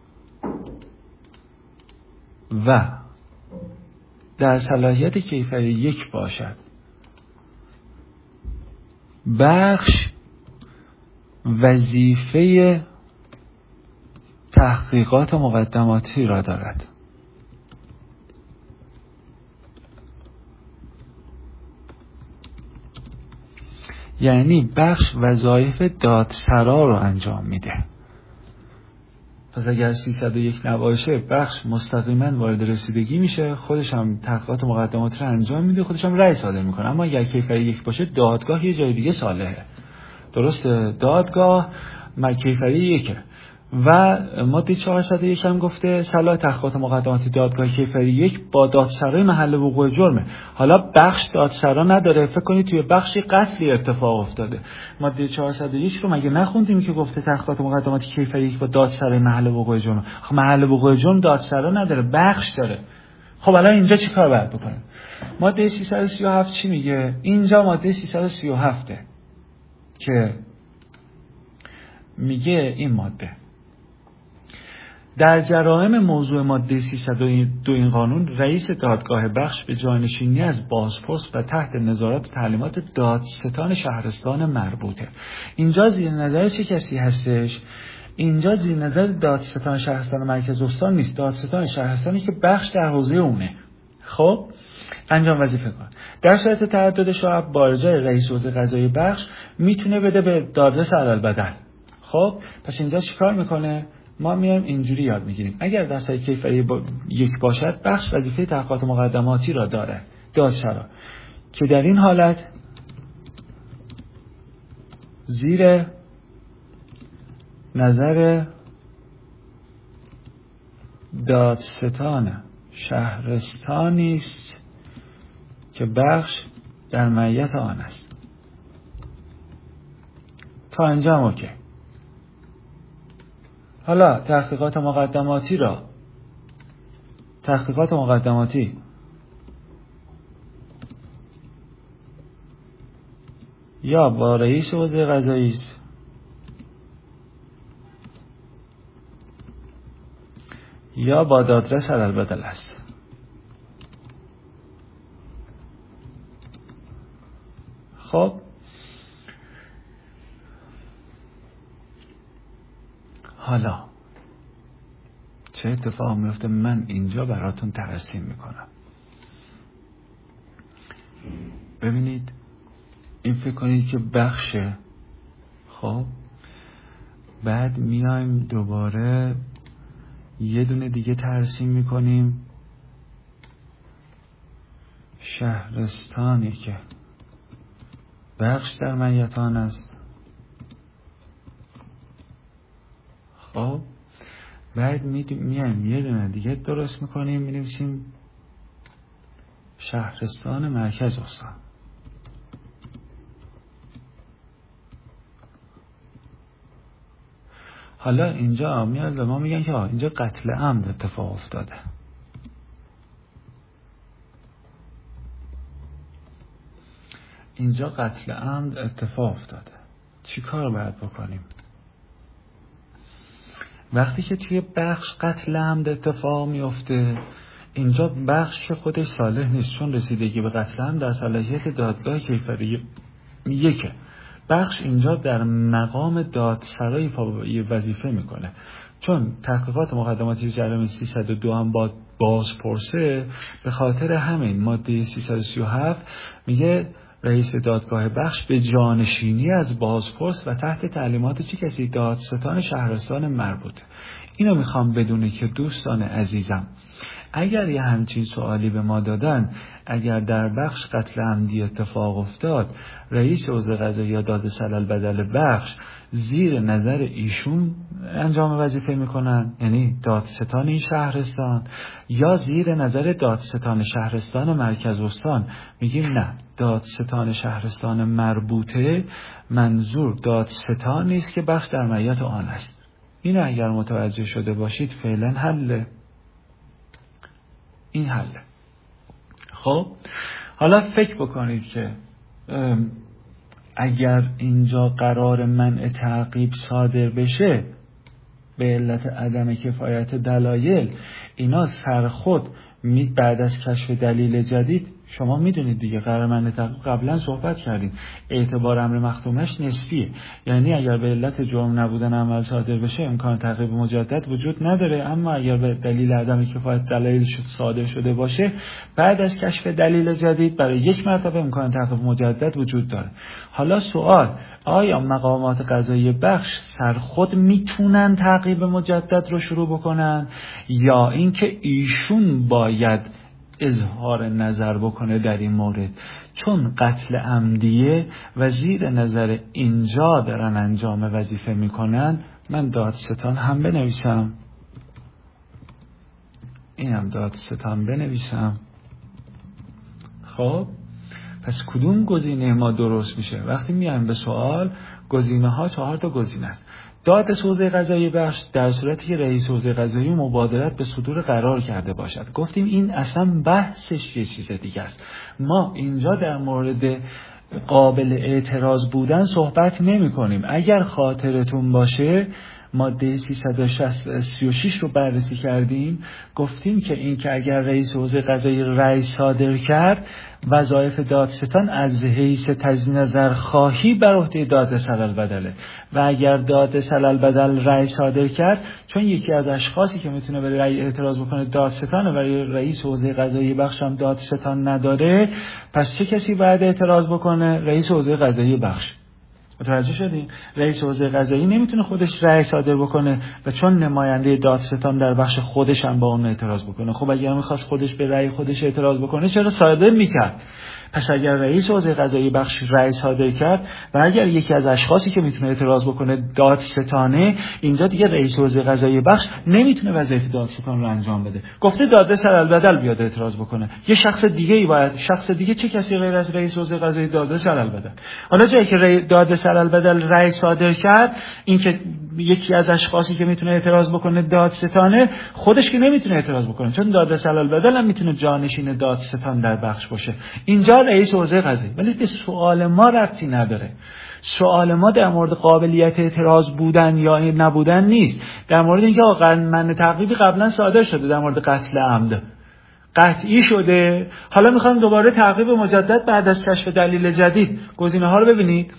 و در صلاحیت کیفری یک باشد، بخش وظیفه تحقیقات مقدماتی را دارد. یعنی بخش وظایف دادسرا رو انجام میده. پس اگر سیصد و یک نباشه، بخش مستقیما وارد رسیدگی میشه، خودش هم تحقیقات مقدمات رو انجام میده، خودش هم رأی صادر میکنه. اما اگر کیفری یک باشه، دادگاه یه جای دیگه صالحه. درسته؟ دادگاه کیفری یکه و ماده چهارصد و یک هم گفته صلاح تحقیقات مقدماتی دادگاه کیفری یک با دادسرای محل وقوع جرمه. حالا بخش دادسرا نداره. فکر کنید توی بخشی قتلی اتفاق افتاده، ماده چهارصد و یک رو مگه نخوندیم که گفته تحقیقات مقدماتی کیفری یک با دادسرای محل وقوع جرم؟ خب محل وقوع جرم دادسرا نداره، بخش داره. خب الان اینجا چیکار باید بکنیم؟ ماده سیصد و سی و هفت چی میگه؟ اینجا ماده سیصد و سی و هفت که میگه این ماده در جرائم موضوع ماده سیصد و دو این قانون، رئیس دادگاه بخش به جانشینی از بازپرس و تحت نظارت و تعلیمات دادستان شهرستان مربوطه. اینجا زیر نظر چه کسی هستش؟ اینجا زیر نظر دادستان شهرستان مرکز استان نیست، دادستان شهرستانی که بخش در حوزه اونه. خب انجام وظیفه کن. در صورت تعدد شعب با ارجاع رئیس حوزه قضایی بخش میتونه بده به دادرس علالبدل. خب پس اینجا چیکار میکنه؟ ما میایم اینجوری یاد میگیریم اگر دستای کیفری با... یک باشد بخش وظیفه تحقیقات مقدماتی را داره، دادسرا، که در این حالت زیر نظر دادستان شهرستانی است که بخش در معیت آن است. تا اینجا هم اوکی. حالا تحقیقات مقدماتی را تحقیقات مقدماتی یا با رئیس حوزه قضایی است یا با دادرس علالبدل است. خب حالا چه اتفاق میفته؟ من اینجا براتون ترسیم میکنم. ببینید این فکر کنید که بخشه. خب بعد میایم دوباره یه دونه دیگه ترسیم میکنیم، شهرستانی که بخش در معیت آن است. خب بعد میایم یه دونه دیگه درست میکنیم، مینویسیم شهرستان مرکز استان. حالا اینجا میاد ما میگن که اینجا قتل عمد اتفاق افتاده. اینجا قتل عمد اتفاق افتاده. چی کار باید بکنیم؟ وقتی که توی بخش قتل عمد اتفاق میفته، اینجا بخش خودش صالح نیست، چون رسیدگی به قتل عمد در صلاحیت دادگاه کیفری یکه. بخش اینجا در مقام دادسرای وظیفه میکنه، چون تحقیقات مقدماتی جرم سیصد و دو هم با بازپرسه. به خاطر همین ماده سیصد و سی و هفت میگه رئیس دادگاه بخش به جانشینی از بازپرس و تحت تعلیمات چه کسی؟ دادستان شهرستان مربوط. اینو میخوام بدونه که دوستان عزیزم اگر یه همچین سوالی به ما دادن، اگر در بخش قتل عمدی اتفاق افتاد، رئیس حوزه قضایی یا دادرس علالبدل بخش زیر نظر ایشون انجام وظیفه میکنن، یعنی دادستان این شهرستان، یا زیر نظر دادستان شهرستان مرکز استان؟ میگیم نه، دادستان شهرستان مربوطه منظور دادستان نیست که بخش در معیت آن است. اینو اگر متوجه شده باشید فعلا حله. این حله. خب حالا فکر بکنید که اگر اینجا قرار منع تعقیب صادر بشه به علت عدم کفایت دلایل، اینا سر خود می بعد از کشف دلیل جدید، شما میدونید دیگه قرار منع تعقیب قبلا صحبت کردیم، اعتبار امر مختومش نسبیه. یعنی اگر به علت جرم نبودن عمل صادر بشه امکان تعقیب مجدد وجود نداره، اما اگر به دلیل عدم کفایت دلایل شد صادر شده باشه بعد از کشف دلیل جدید برای یک مرتبه امکان تعقیب مجدد وجود داره. حالا سوال، آیا مقامات قضایی بخش سر خود میتونن تعقیب مجدد رو شروع بکنن یا اینکه ایشون باید اظهار نظر بکنه در این مورد؟ چون قتل عمدیه و زیر نظر اینجا دارن انجام وظیفه میکنن، من دادستان هم بنویسم، اینم دادستان بنویسم. خب پس کدوم گزینه ما درست میشه؟ وقتی میایم به سوال، گزینه ها چهار تا گزینه است. دادرس حوزه قضایی بخش در صورتی که رئیس حوزه قضایی مبادرت به صدور قرار کرده باشد. گفتیم این اصلا بحثش یه چیز دیگه است. ما اینجا در مورد قابل اعتراض بودن صحبت نمی کنیم. اگر خاطرتون باشه ماده سیصد و شش رو بررسی کردیم، گفتیم که این که اگر رئیس حوزه قضایی رأی صادر کرد، وظایف دادستان از حیث تجدید نظر خواهی بر عهده دادرس علالبدله و اگر دادرس علالبدل رأی صادر کرد، چون یکی از اشخاصی که میتونه به رأی اعتراض بکنه دادستانه و رئیس حوزه قضایی بخش هم دادستان نداره، پس چه کسی باید اعتراض بکنه؟ رئیس حوزه قضایی بخش. متوجه شدین؟ رئیس حوزه قضایی نمیتونه خودش رأی صادر بکنه و چون نماینده دادستان در بخش خودش هم با اون اعتراض بکنه. خب اگر میخواست خودش به رأی خودش اعتراض بکنه چرا صادر میکرد؟ پس اگر رئیس حوزه قضایی بخش رأی صادر کرد و اگر یکی از اشخاصی که میتونه اعتراض بکنه دادستانه، اینجا دیگه رئیس حوزه قضایی بخش نمیتونه وظایف دادستان رو انجام بده. گفته دادرس علالبدل بیاد اعتراض بکنه. یه شخص دیگه ای باید، شخص دیگه چه کسی غیر از رئیس حوزه قضایی دادرس علالبدل. حالا جایی که دادرس علالبدل رأی صادر کرد، این که یکی از اشخاصی که میتونه اعتراض بکنه دادستانه، خودش که نمیتونه اعتراض بکنه چون دادرس علالبدل هم میتونه جانشین دادستان در بخش باشه. اینجا رئیس حوزه قضایی، ولی به سوال ما ربطی نداره. سوال ما در مورد قابلیت اعتراض بودن یا نبودن نیست، در مورد اینکه آقا من تعقیبی قبلا صادر شده در مورد قتل عمد، قطعی شده، حالا میخوام دوباره تعقیب مجدد بعد از کشف دلیل جدید. گزینه‌ها رو ببینید.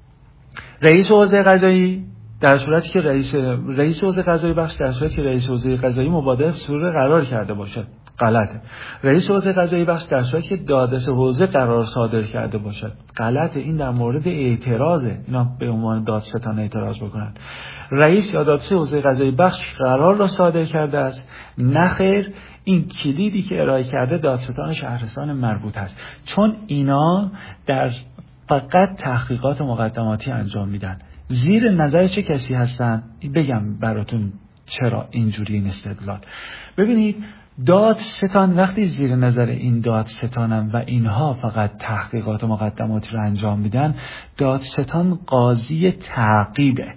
رئیس حوزه قضایی در صورتی که رئیس رئیس حوزه قضایی بخش در صورتی که رئیس حوزه قضایی مبادله صورت قرار کرده باشد، غلطه. رئیس حوزه قضایی بخش در صورتی که دادرس حوزه قرار صادر کرده باشد، غلطه. این در مورد اعتراضه، اینا به عنوان دادستان اعتراض بکنن. رئیس یا دادرس حوزه قضایی بخش قرار را صادر کرده است، نخیر. این کلیدی که ارائه کرده دادستان شهرستان مربوط است، چون اینا در فقط تحقیقات مقدماتی انجام میدن. زیر نظر چه کسی هستن؟ بگم براتون چرا اینجوری این استدلال. ببینید دادستان وقتی زیر نظر این دادستانن و اینها فقط تحقیقات مقدماتی رو انجام میدن، دادستان قاضی تعقیبه،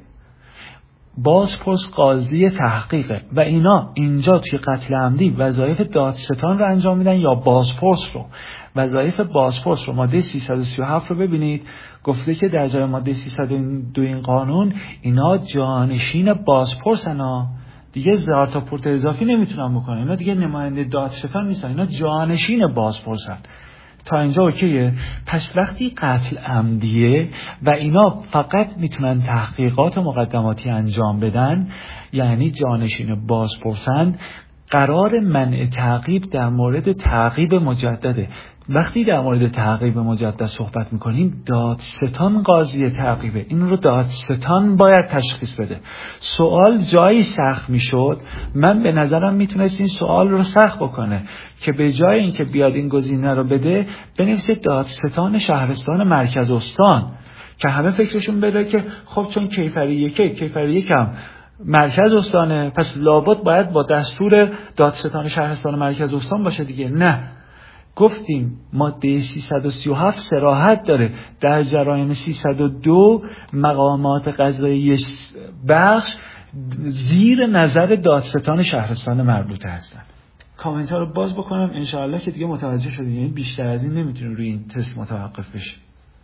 بازپرس قاضی تحقیقه و اینا اینجا توی قتل عمدی وظایف دادستان رو انجام میدن یا بازپرس رو. وظایف بازپرس رو ماده سیصد و سی و هفت رو ببینید، گفته که در جای ماده سیصد و دو این قانون اینا جانشین بازپرسن، دیگه زارتاپورت اضافی نمیتونن بکنن، اینا دیگه نماینده دادستان نیستن، اینا جانشین بازپرسن. تا اینجا اوکیه؟ پس وقتی قتل عمدیه و اینا فقط میتونن تحقیقات مقدماتی انجام بدن، یعنی جانشین بازپرسند، قرار منع تعقیب در مورد تعقیب مجدده. وقتی در مورد تعقیب مجدد صحبت میکنیم، دادستان قاضی تعقیبه، این رو دادستان باید تشخیص بده. سوال جایی سخت میشد، من به نظرم میتونست این سوال رو سخت بکنه که به جای اینکه بیاد این گزینه رو بده، بنویسه دادستان شهرستان مرکز استان، که همه فکرشون بره که خب چون کیفری یکی کیفری یکم مرکز استانه، پس لابد باید با دستور دادستان شهرستان مرکز استان باشه دیگه. نه، گفتیم ماده سیصد و سی و هفت صراحت داره در جرایم سیصد و دو مقامات قضایی بخش زیر نظر دادستان شهرستان مربوطه هستن. کامنت ها رو باز بکنم انشاءالله که دیگه متوجه شدید، یعنی بیشتر از این نمیتونیم روی این تست متوقف بشیم.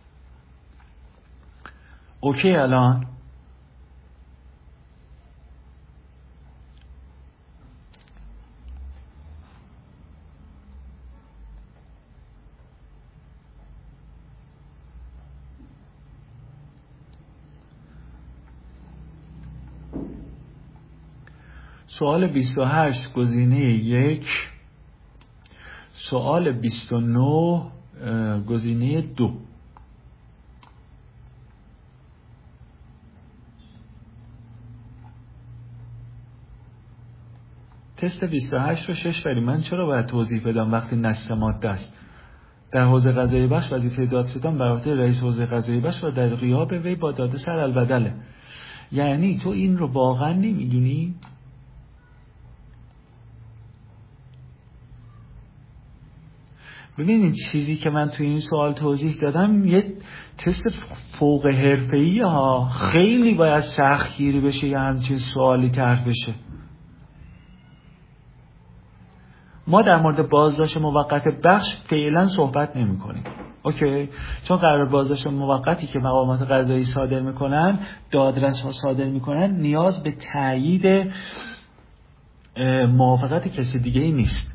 اوکی الان؟ سوال بیست و هشت گزینه یک، سوال بیست و نه گزینه دو. تست بیست و هشت رو شش بریم. من چرا باید توضیح بدم وقتی نص ماده است؟ در حوزه قضایی بخش وظیفه دادستان بر عهده رئیس حوزه قضایی بخش و در غیاب وی با دادرس علالبدله. یعنی تو این رو واقعا نمیدونی؟ ببینید چیزی که من توی این سوال توضیح دادم یه تست فوق حرفه‌ای ها، خیلی باید سختگیری بشه یه همچین سوالی طرح بشه. ما در مورد بازداشت موقت بخش فعلا صحبت نمی کنیم. اوکی، چون قرار بازداشت موقتی که مقامات قضایی صادر میکنن، دادرس ها صادر میکنن، نیاز به تایید موافقت کسی دیگه ای نیست.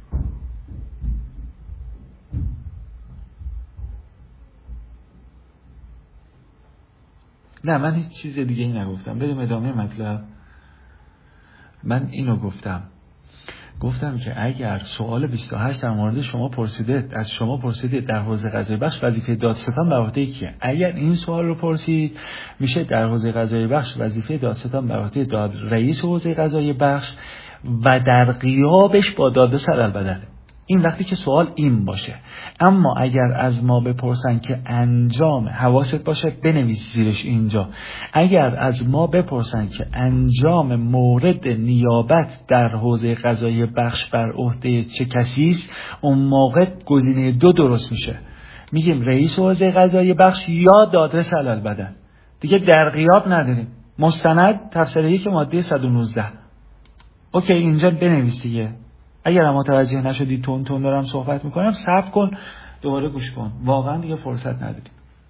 نه من هیچ چیز دیگه ای نگفتم. بریم ادامه مطلب. من اینو گفتم گفتم که اگر سوال بیست و هشت در مورد شما پرسیده، از شما پرسیده در حوزه قضایی بخش وظیفه دادستان بر عهده کیه، اگر این سوال رو پرسید میشه در حوزه قضایی بخش وظیفه دادستان بر عهده داد رئیس حوزه قضایی بخش و در غیابش با دادرس علالبدله. این وقتی که سوال این باشه. اما اگر از ما بپرسن که انجام، حواست باشه بنویس زیرش اینجا، اگر از ما بپرسن که انجام مورد نیابت در حوزه قضایی بخش بر عهده چه کسی است، اون موقع گزینه دو درست میشه، میگیم رئیس حوزه قضایی بخش یا دادرس علالبدل. دیگه در غیاب نداریم. مستند تفسیر یک ماده صد و نوزده. اوکی، اینجا بنویس دیگه. اگر هم متوجه نشدی تون تون دارم صحبت میکنم، صبر کن دوباره گوش کن، واقعا دیگه فرصت نداریم.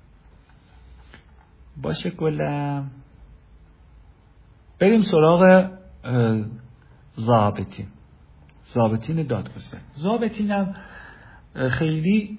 باشه گلم، بریم سراغ ضابطین. ضابطین دادگستری. ضابطین هم خیلی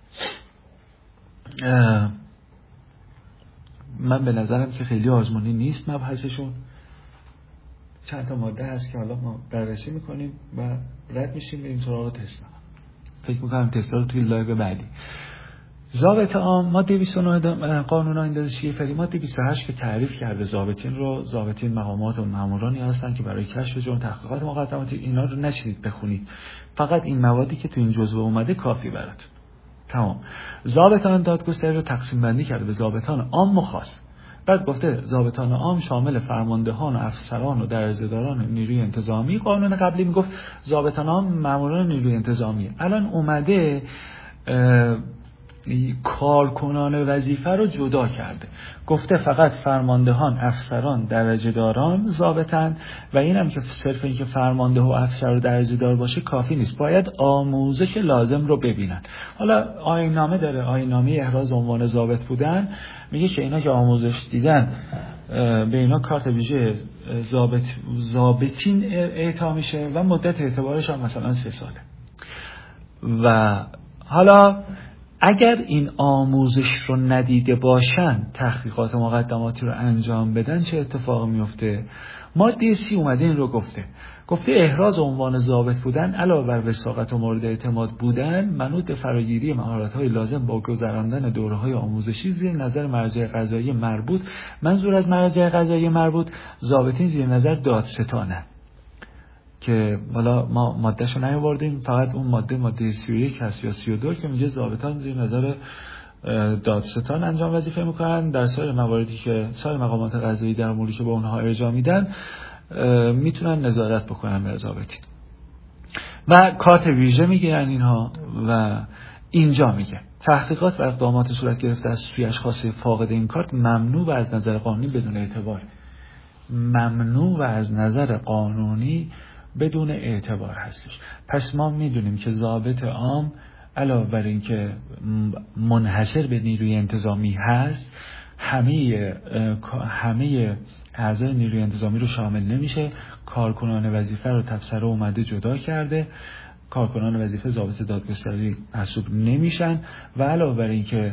من به نظرم که خیلی آزمونی نیست مبحثشون. چند تا ماده هست که حالا ما بررسی میکنیم و رد میشیم بریم سراغ تست. فکر میکنم تست رو توی لایو بعدی. ضابط عام ماده بیست و نه قانون آیین فری ماده بیست و هشت که تعریف کرده ضابطین رو. ضابطین مقامات و مامورانی هستن که برای کشف جرم، تحقیقات مقدماتی، اینا رو نشینید بخونید، فقط این موادی که تو این جزوه اومده کافی براتون. تمام. ضابطان دادگستری رو تقسیم بندی کرده به ضابطان عام و خاص. بعد گفته ضابطان عام شامل فرماندهان و افسران و درجه‌داران نیروی انتظامی. قانون قبلی میگفت ضابطان عام ماموران نیروی انتظامی. الان اومده کارکنان وظیفه رو جدا کرده، گفته فقط فرماندهان، افسران، درجه‌داران ضابطن و اینم که صرف این که فرمانده و افسر و درجه‌دار باشه کافی نیست، باید آموزش لازم رو ببینن. حالا آیین‌نامه داره، آیین‌نامه احراز عنوان ضابط بودن، میگه که اینا که آموزش دیدن به اینا کارت ویژه ضابط ضابطین اعطا میشه و مدت اعتبارش هم مثلا سه ساله. و حالا اگر این آموزش رو ندیده باشن، تحقیقات مقدماتی رو انجام بدن، چه اتفاق میفته؟ ماده سی اومده این رو گفته گفته احراز عنوان ضابط بودن علاوه بر وثاقت و مورد اعتماد بودن منوط به فراگیری مهارت‌های لازم با گذراندن دوره‌های آموزشی زیر نظر مرجع قضایی مربوط. منظور از مرجع قضایی مربوط ضابطین زیر نظر دادستانه که حالا ما مادهشو نیاوردیم، فقط اون ماده ماده سی و یک هست یا سی و دو که میگه ضابطان زیر نظر دادستان انجام وظیفه میکنن. در سایر مواردی که سایر مقامات قضایی در اموری که به اونها ارجاع میدن میتونن نظارت بکنن بر ضابطین و کارت ویژه میگیرن اینها. و اینجا میگه تحقیقات و اقدامات صورت گرفته از سوی اشخاص فاقد این کارت ممنوع و از نظر قانونی بدون اعتبار. ممنوع و از نظر قانونی بدون اعتبار هستش. پس ما میدونیم که ضابط عام علاوه بر این که منحصر به نیروی انتظامی هست، همه همه اعضای نیروی انتظامی رو شامل نمیشه. کارکنان وظیفه رو تبصره اومده جدا کرده، کارکنان وظیفه ضابط دادگستری محسوب نمیشن و علاوه بر این که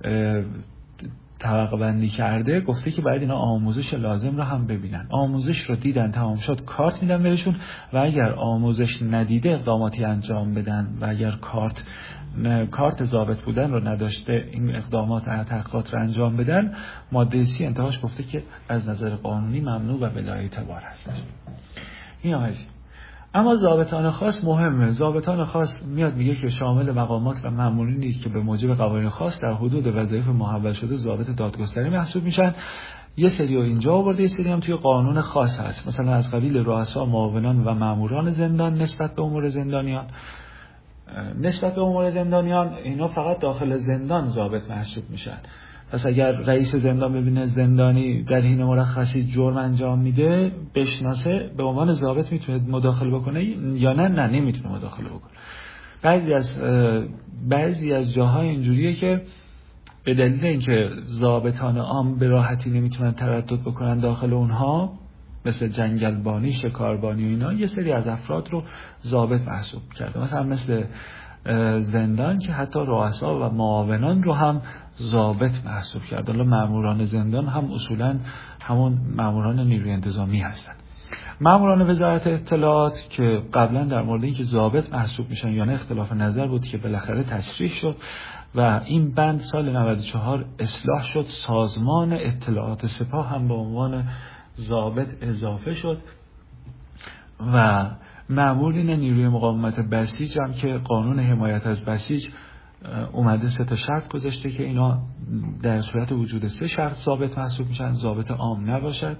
طبقه بندی کرده، گفته که باید اینا آموزش لازم رو هم ببینن. آموزش رو دیدن تمام شد کارت میدن بهشون و اگر آموزش ندیده اقداماتی انجام بدن و اگر کارت کارت ضابط بودن رو نداشته این اقدامات تحقیقات رو انجام بدن، ماده سی انتهاش گفته که از نظر قانونی ممنوع و بلا اعتبار هست. این هست. اما ضابطان خاص مهمه. ضابطان خاص میاد میگه که شامل مقامات و مامورینی که به موجب قوانین خاص در حدود وظایف محول شده ضابط دادگستری محسوب میشن. یه سری اینجا آورده، یه سری هم توی قانون خاص هست، مثلا از قبیل رؤسا، معاونان و ماموران زندان نسبت به امور زندانیان. نسبت به امور زندانیان اینا فقط داخل زندان ضابط محسوب میشن. پس اگر رئیس زندان ببینه زندانی در حین مرخصی جرم انجام میده، بشناسه، به عنوان ضابط میتونه مداخله بکنه یا نه؟ نه نمیتونه مداخله بکنه. بعضی از بعضی از جاهای اینجوریه که به دلیل اینکه ضابطان عام به راحتی نمیتونن تردد بکنن داخل اونها، مثل جنگلبانی، شکاربانی و اینا، یه سری از افراد رو ضابط محسوب کرده. مثلا مثل زندان که حتی رؤسا و معاونان رو هم ضابط محسوب کرده. حالا ماموران زندان هم اصولا همون ماموران نیروی انتظامی هستن. ماموران وزارت اطلاعات که قبلا در مورد اینکه ضابط محسوب میشن یا نه اختلاف نظر بود که بالاخره تصریح شد و این بند سال نود و چهار اصلاح شد. سازمان اطلاعات سپاه هم به عنوان ضابط اضافه شد و مامورین نیروی مقاومت بسیج هم که قانون حمایت از بسیج اومده سه تا شرط گذاشته که اینا در صورت وجود سه شرط ضابط محسوب میشن: ضابط عام نباشد،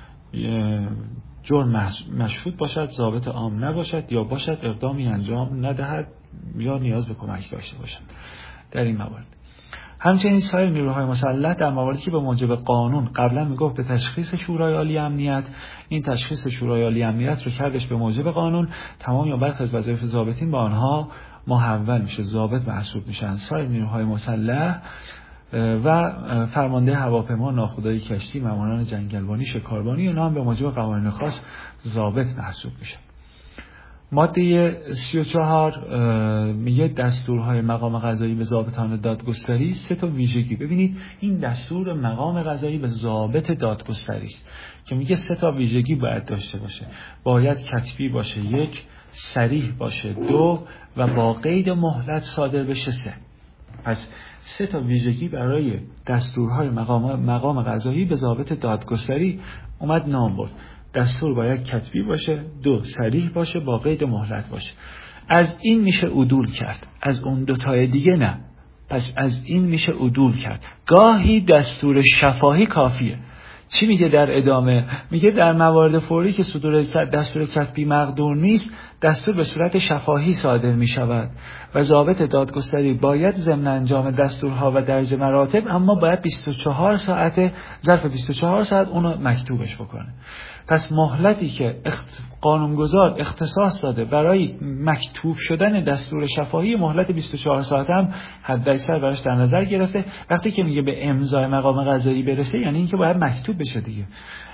جرم مشهود باشد، ضابط عام نباشد یا باشد اقدامی انجام ندهد یا نیاز به کمک داشته باشد. در این موارد همچنین سایر نیروهای مسلح در مواردی که به موجب قانون قبلا میگفت به تشخیص شورای عالی امنیت، این تشخیص شورای عالی امنیت رو کردش به موجب قانون، تمام یا برخی از وظایف ضابطین با آنها محول میشه، ضابط محسوب میشن. سایر نیروهای مسلح و فرمانده هواپیما، ناخدای کشتی، ماموران جنگلبانی، شکاربانی، اینا هم به موجب قوانین خاص ضابط محسوب میشن. ماده سی و چهار میگه دستورهای مقام قضایی به ضابطان دادگستری سه تا ویژگی. ببینید این دستور مقام قضایی به ضابط دادگستری است که میگه سه تا ویژگی باید داشته باشه. باید کتبی باشه، یک، صریح باشه، دو، و با قید مهلت صادر بشه، سه. پس سه تا ویژگی برای دستورهای مقام مقام قضایی به ضابط دادگستری اومد نام برد. دستور باید کتبی باشه، دو، صریح باشه، با قید مهلت باشه. از این میشه عدول کرد، از اون دو تای دیگه نه. پس از این میشه عدول کرد. گاهی دستور شفاهی کافیه. چی میگه در ادامه؟ میگه در موارد فوری که صدور دستور کتبی مقدور نیست، دستور به صورت شفاهی صادر میشود و ضابط دادگستری باید ضمن انجام دستورها و درجه مراتب، اما باید بیست و چهار ساعت، ظرف بیست و چهار ساعت اونو مکتوبش بکنه. پس مهلتی که اخت... قانونگذار اختصاص داده برای مکتوب شدن دستور شفاهی، مهلت بیست و چهار ساعت هم حداکثر براش در نظر گرفته. وقتی که میگه به امضای مقام قضایی برسه، یعنی اینکه باید مکتوب بشه دیگه.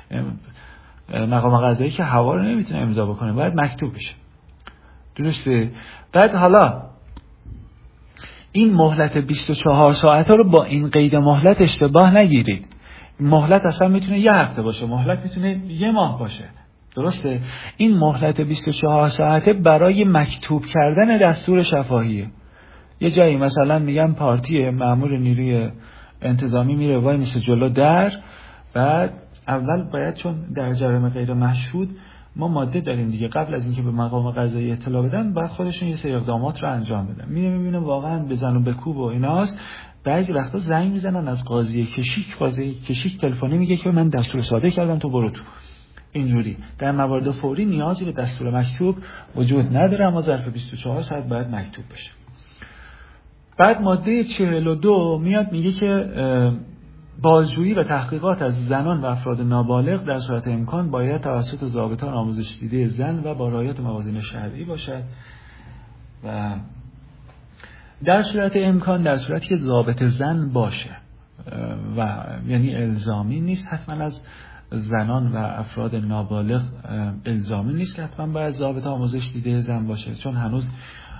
مقام قضایی که هوا رو نمیتونه امضا بکنه، باید مکتوب بشه. درسته؟ بعد حالا این مهلت بیست و چهار ساعته رو با این قید مهلت اشتباه نگیرید. مهلت اصلا میتونه یه هفته باشه، مهلت میتونه یه ماه باشه. درسته؟ این مهلت بیست و چهار ساعته برای مکتوب کردن دستور شفاهیه. یه جایی مثلا میگن پارتی مأمور نیروی انتظامی میره وای میسه جلو در، بعد اول باید چون در جرم غیر مشهود ما ماده داریم دیگه، قبل از اینکه به مقام قضایی اطلاع بدن بعد خودشون یه سری اقدامات رو انجام بدن. میره میبینه واقعا بزن و بکوب و ایناست. بعضی وقتا زنگ میزنن از قاضی کشیک، قاضی کشیک تلفنی میگه که من دستور صادر کردم تو برو تو. اینجوری در موارد فوری نیازی به دستور مکتوب وجود نداره، اما ظرف بیست و چهار ساعت باید مکتوب بشه. بعد ماده چهل و دو میاد میگه که بازجویی و تحقیقات از زنان و افراد نابالغ در صورت امکان باید توسط ضابطان آموزش دیده زن و با رعایت موازین شرعی باشد و در صورت امکان در صورتی که ضابط زن باشه و یعنی الزامی نیست حتما از زنان و افراد نابالغ، الزامی نیست که حتما باید ضابط آموزش دیده زن باشه، چون هنوز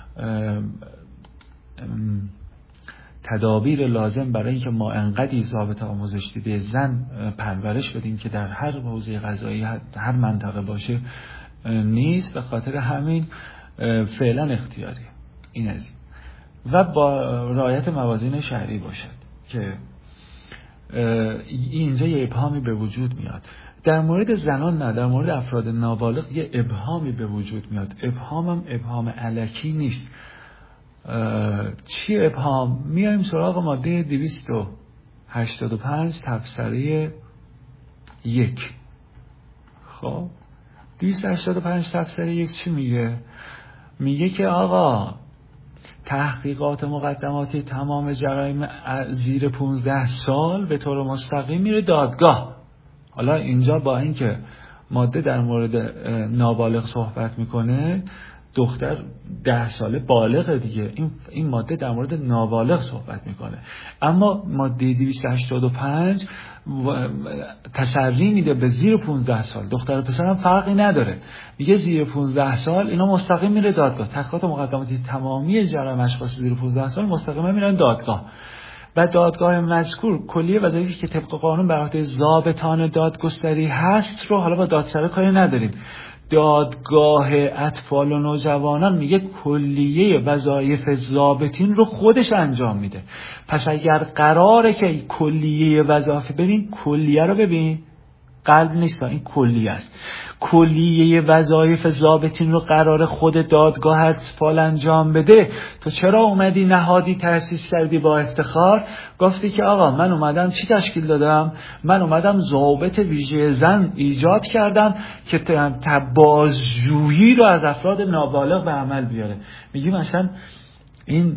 تدابیر لازم برای اینکه ما انقدی ضابط آموزش دیده زن پرورش بدیم که در هر حوزه قضایی هر منطقه باشه نیست. به خاطر همین فعلا اختیاری این از این و با رعایت موازین شرعی باشد که اینجا یه ابهامی به وجود میاد. در مورد زنان نه، در مورد افراد نابالغ یه ابهامی به وجود میاد. ابهامم ابهام الکی نیست. چی ابهام؟ میایم سراغ ماده دویست و هشتاد و پنج تبصره یک. خب دویست و هشتاد و پنج تبصره یک چی میگه؟ میگه که آقا تحقیقات مقدماتی تمام جرایم زیر پونزده سال به طور مستقیم میره دادگاه. حالا اینجا با اینکه ماده در مورد نابالغ صحبت میکنه، دختر ده ساله بالغه دیگه. این این ماده در مورد نابالغ صحبت میکنه. اما ماده دویست و هشتاد و پنج تسری میده به زیر پانزده سال. دختر و پسر هم فرقی نداره. میگه زیر پانزده سال اینا مستقیم میره دادگاه. تحقیقات مقدماتی تمامی جرایم اشخاص زیر پانزده سال مستقیما میرن دادگاه. و دادگاه مذکور کلیه وظایفی که طبق قانون بر عهده ضابطان دادگستری هست رو حالا با دادسرا کاری نداریم. دادگاه اطفال و نوجوانان میگه کلیه وظایف ضابطین رو خودش انجام میده. پس اگر قراره که کلیه وظایف، ببین کلیه رو ببین، قلب نیست، این کلیه است. کلیه وظایف ضابطین رو قراره خود دادگاه اطفال انجام بده. تو چرا اومدی نهادی تأسیس کردی با افتخار؟ گفتی که آقا من اومدم چی تشکیل دادم؟ من اومدم ضابط ویژه زن ایجاد کردم که بازجویی رو از افراد نابالغ به عمل بیاره. میگیم مثلا این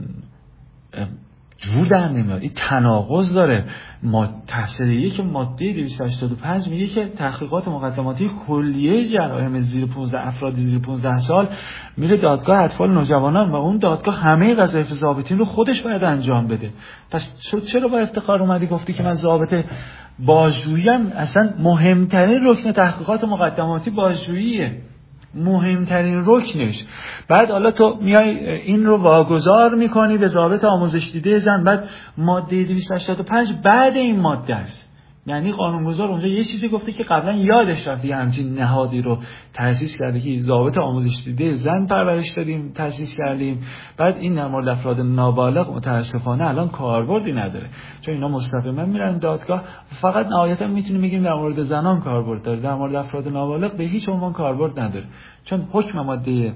جور در نمیاد، این تناقض داره. ما تحصیلیه که ماده دویست و هشتاد و پنج میگه که تحقیقات مقدماتی کلیه جرایم زیر پانزده افراد زیر پانزده سال میره دادگاه اطفال و نوجوانان و اون دادگاه همه وظایف ضابطین رو خودش باید انجام بده. پس چرا با افتخار اومدی گفتی که من ضابط بازجوییم؟ اصلا مهمترین رکن تحقیقات مقدماتی بازجوییه، مهمترین رکنش. بعد حالا تو میای این رو واگذار میکنی به ضابط آموزش دیده زن. بعد ماده دویست و هشتاد و پنج بعد این ماده است. یعنی قانونگذار اونجا یه چیزی گفته که قبلا یادش رفت یه همچین نهادی رو تأسیس کرده که ضابط آموزش دیده زن پرورش دادیم، تأسیس کردیم. بعد این در مورد افراد نابالغ متاسفانه الان کاربردی نداره، چون اینا مستقیما میرن دادگاه. فقط نهایتا میتونیم بگیم در مورد زنان کاربرد داره، در مورد افراد نابالغ به هیچ عنوان کاربرد نداره، چون حکم ماده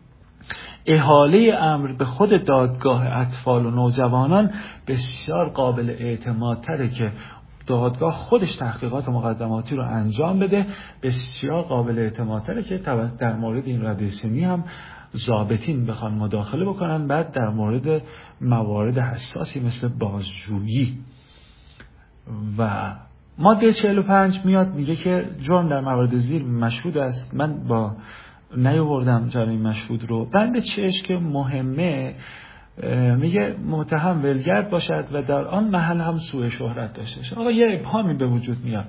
احاله امر به خود دادگاه اطفال و نوجوانان بسیار قابل اعتمادتره که دادگاه خودش تحقیقات مقدماتی رو انجام بده. بسیار قابل اعتمادتره که در مورد این رده سنی هم ضابطین بخوان مداخله بکنن. بعد در مورد موارد حساسی مثل بازجویی و ماده چهل و پنج میاد میگه که جرم در موارد زیر مشهود است. من با نیاوردم جرم مشهود رو. بند چهش که مهمه میگه متهم ولگرد باشد و در آن محل هم سوء شهرت داشته باشه. آقا یه ابهامی به وجود میاد.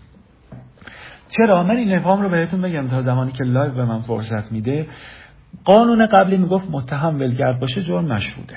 چرا؟ من این ابهام رو بهتون بگم تا زمانی که لایو به من فرصت میده. قانون قبلی میگفت متهم ولگرد باشه جرم مشهوده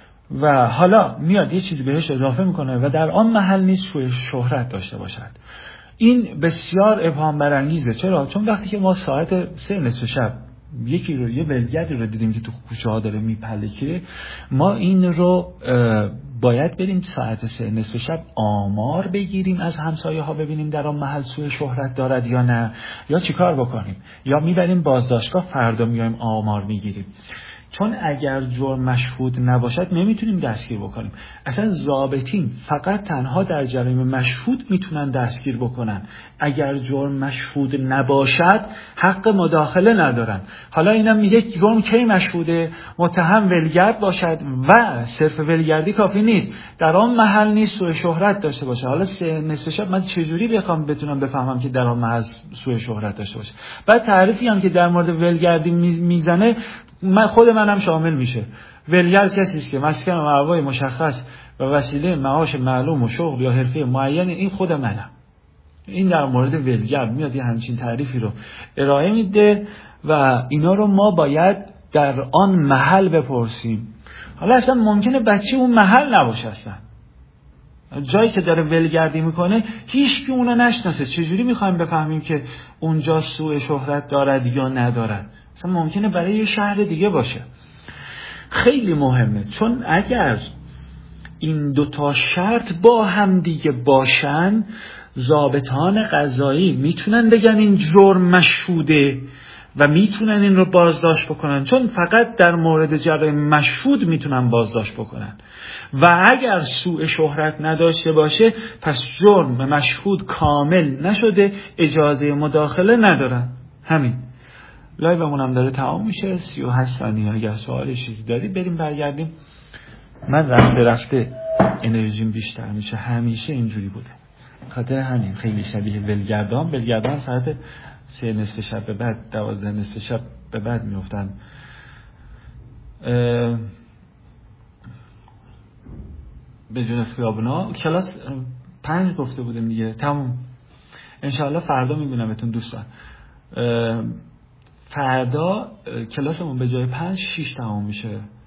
و حالا میاد یه چیزی بهش اضافه میکنه و در آن محل نیست سوء شهرت داشته باشد. این بسیار ابهام برانگیزه. چرا؟ چون وقتی که ما ساعت سه نصف شب یکی رو یه ولگردی رو دیدیم که تو کوچه ها داره میپلکه، ما این رو باید بریم ساعت سه نصف شب آمار بگیریم از همسایه ها ببینیم در آن محل سوء شهرت دارد یا نه، یا چیکار بکنیم، یا میبریم بازداشتگاه فردا میایم آمار میگیریم. چون اگر جرم مشهود نباشد نمیتونیم دستگیر بکنیم. اصلا ضابطین فقط تنها در جرایم مشهود میتونن دستگیر بکنن. اگر جرم مشهود نباشد حق مداخله ندارن. حالا اینم میگه جرم کی مشهوده؟ متهم ولگرد باشد و صرف ولگردی کافی نیست، در آن محل نیست سوء شهرت داشته باشه. حالا سه نصف شب من چجوری بخوام بتونم بفهمم که در آن محل سوء شهرت داشته باشه؟ بعد تعریفی هم که در مورد ولگردی میزنه من خود منم شامل میشه. ولگرد کسی است که مسکن و مأوای مشخص و وسیله معاش معلوم و شغل یا حرفه معین، این خود منم. این در مورد ولگرد میاد یه همچین تعریفی رو ارائه میده و اینا رو ما باید در آن محل بپرسیم. حالا اصلا ممکنه بچه اون محل نباشه، اصلا جایی که داره ولگردی میکنه هیچ کی اونو نشناسه. چجوری میخوایم بفهمیم که اونجا سوء شهرت دارد یا ندارد؟ اصلا ممکنه برای یه شهر دیگه باشه. خیلی مهمه، چون اگر این دوتا شرط با هم دیگه باشن ضابطان قضایی میتونن بگن این جرم مشهوده و میتونن این رو بازداشت بکنن، چون فقط در مورد جرایم مشهود میتونن بازداشت بکنن. و اگر سوء شهرت نداشته باشه پس جرم مشهود کامل نشده، اجازه مداخله ندارن. همین. لایومون هم داره تمام میشه، سی و هشت ثانیه. اگر سوال چیزی دارید بریم برگردیم. من رفته رفته انرژیم بیشتر میشه، همیشه اینجوری بوده. خاطر همین خیلی شبیه ولگردان. ولگردان ساعت سه نصف شب به بعد، دوازده نصف شب به بعد میفتن به جون خیابونا. کلاس پنج گفته بودیم دیگه، تموم. انشاءالله فردا میبینمتون دوستان. فردا کلاسمون به جای پنج شیش تمام میشه.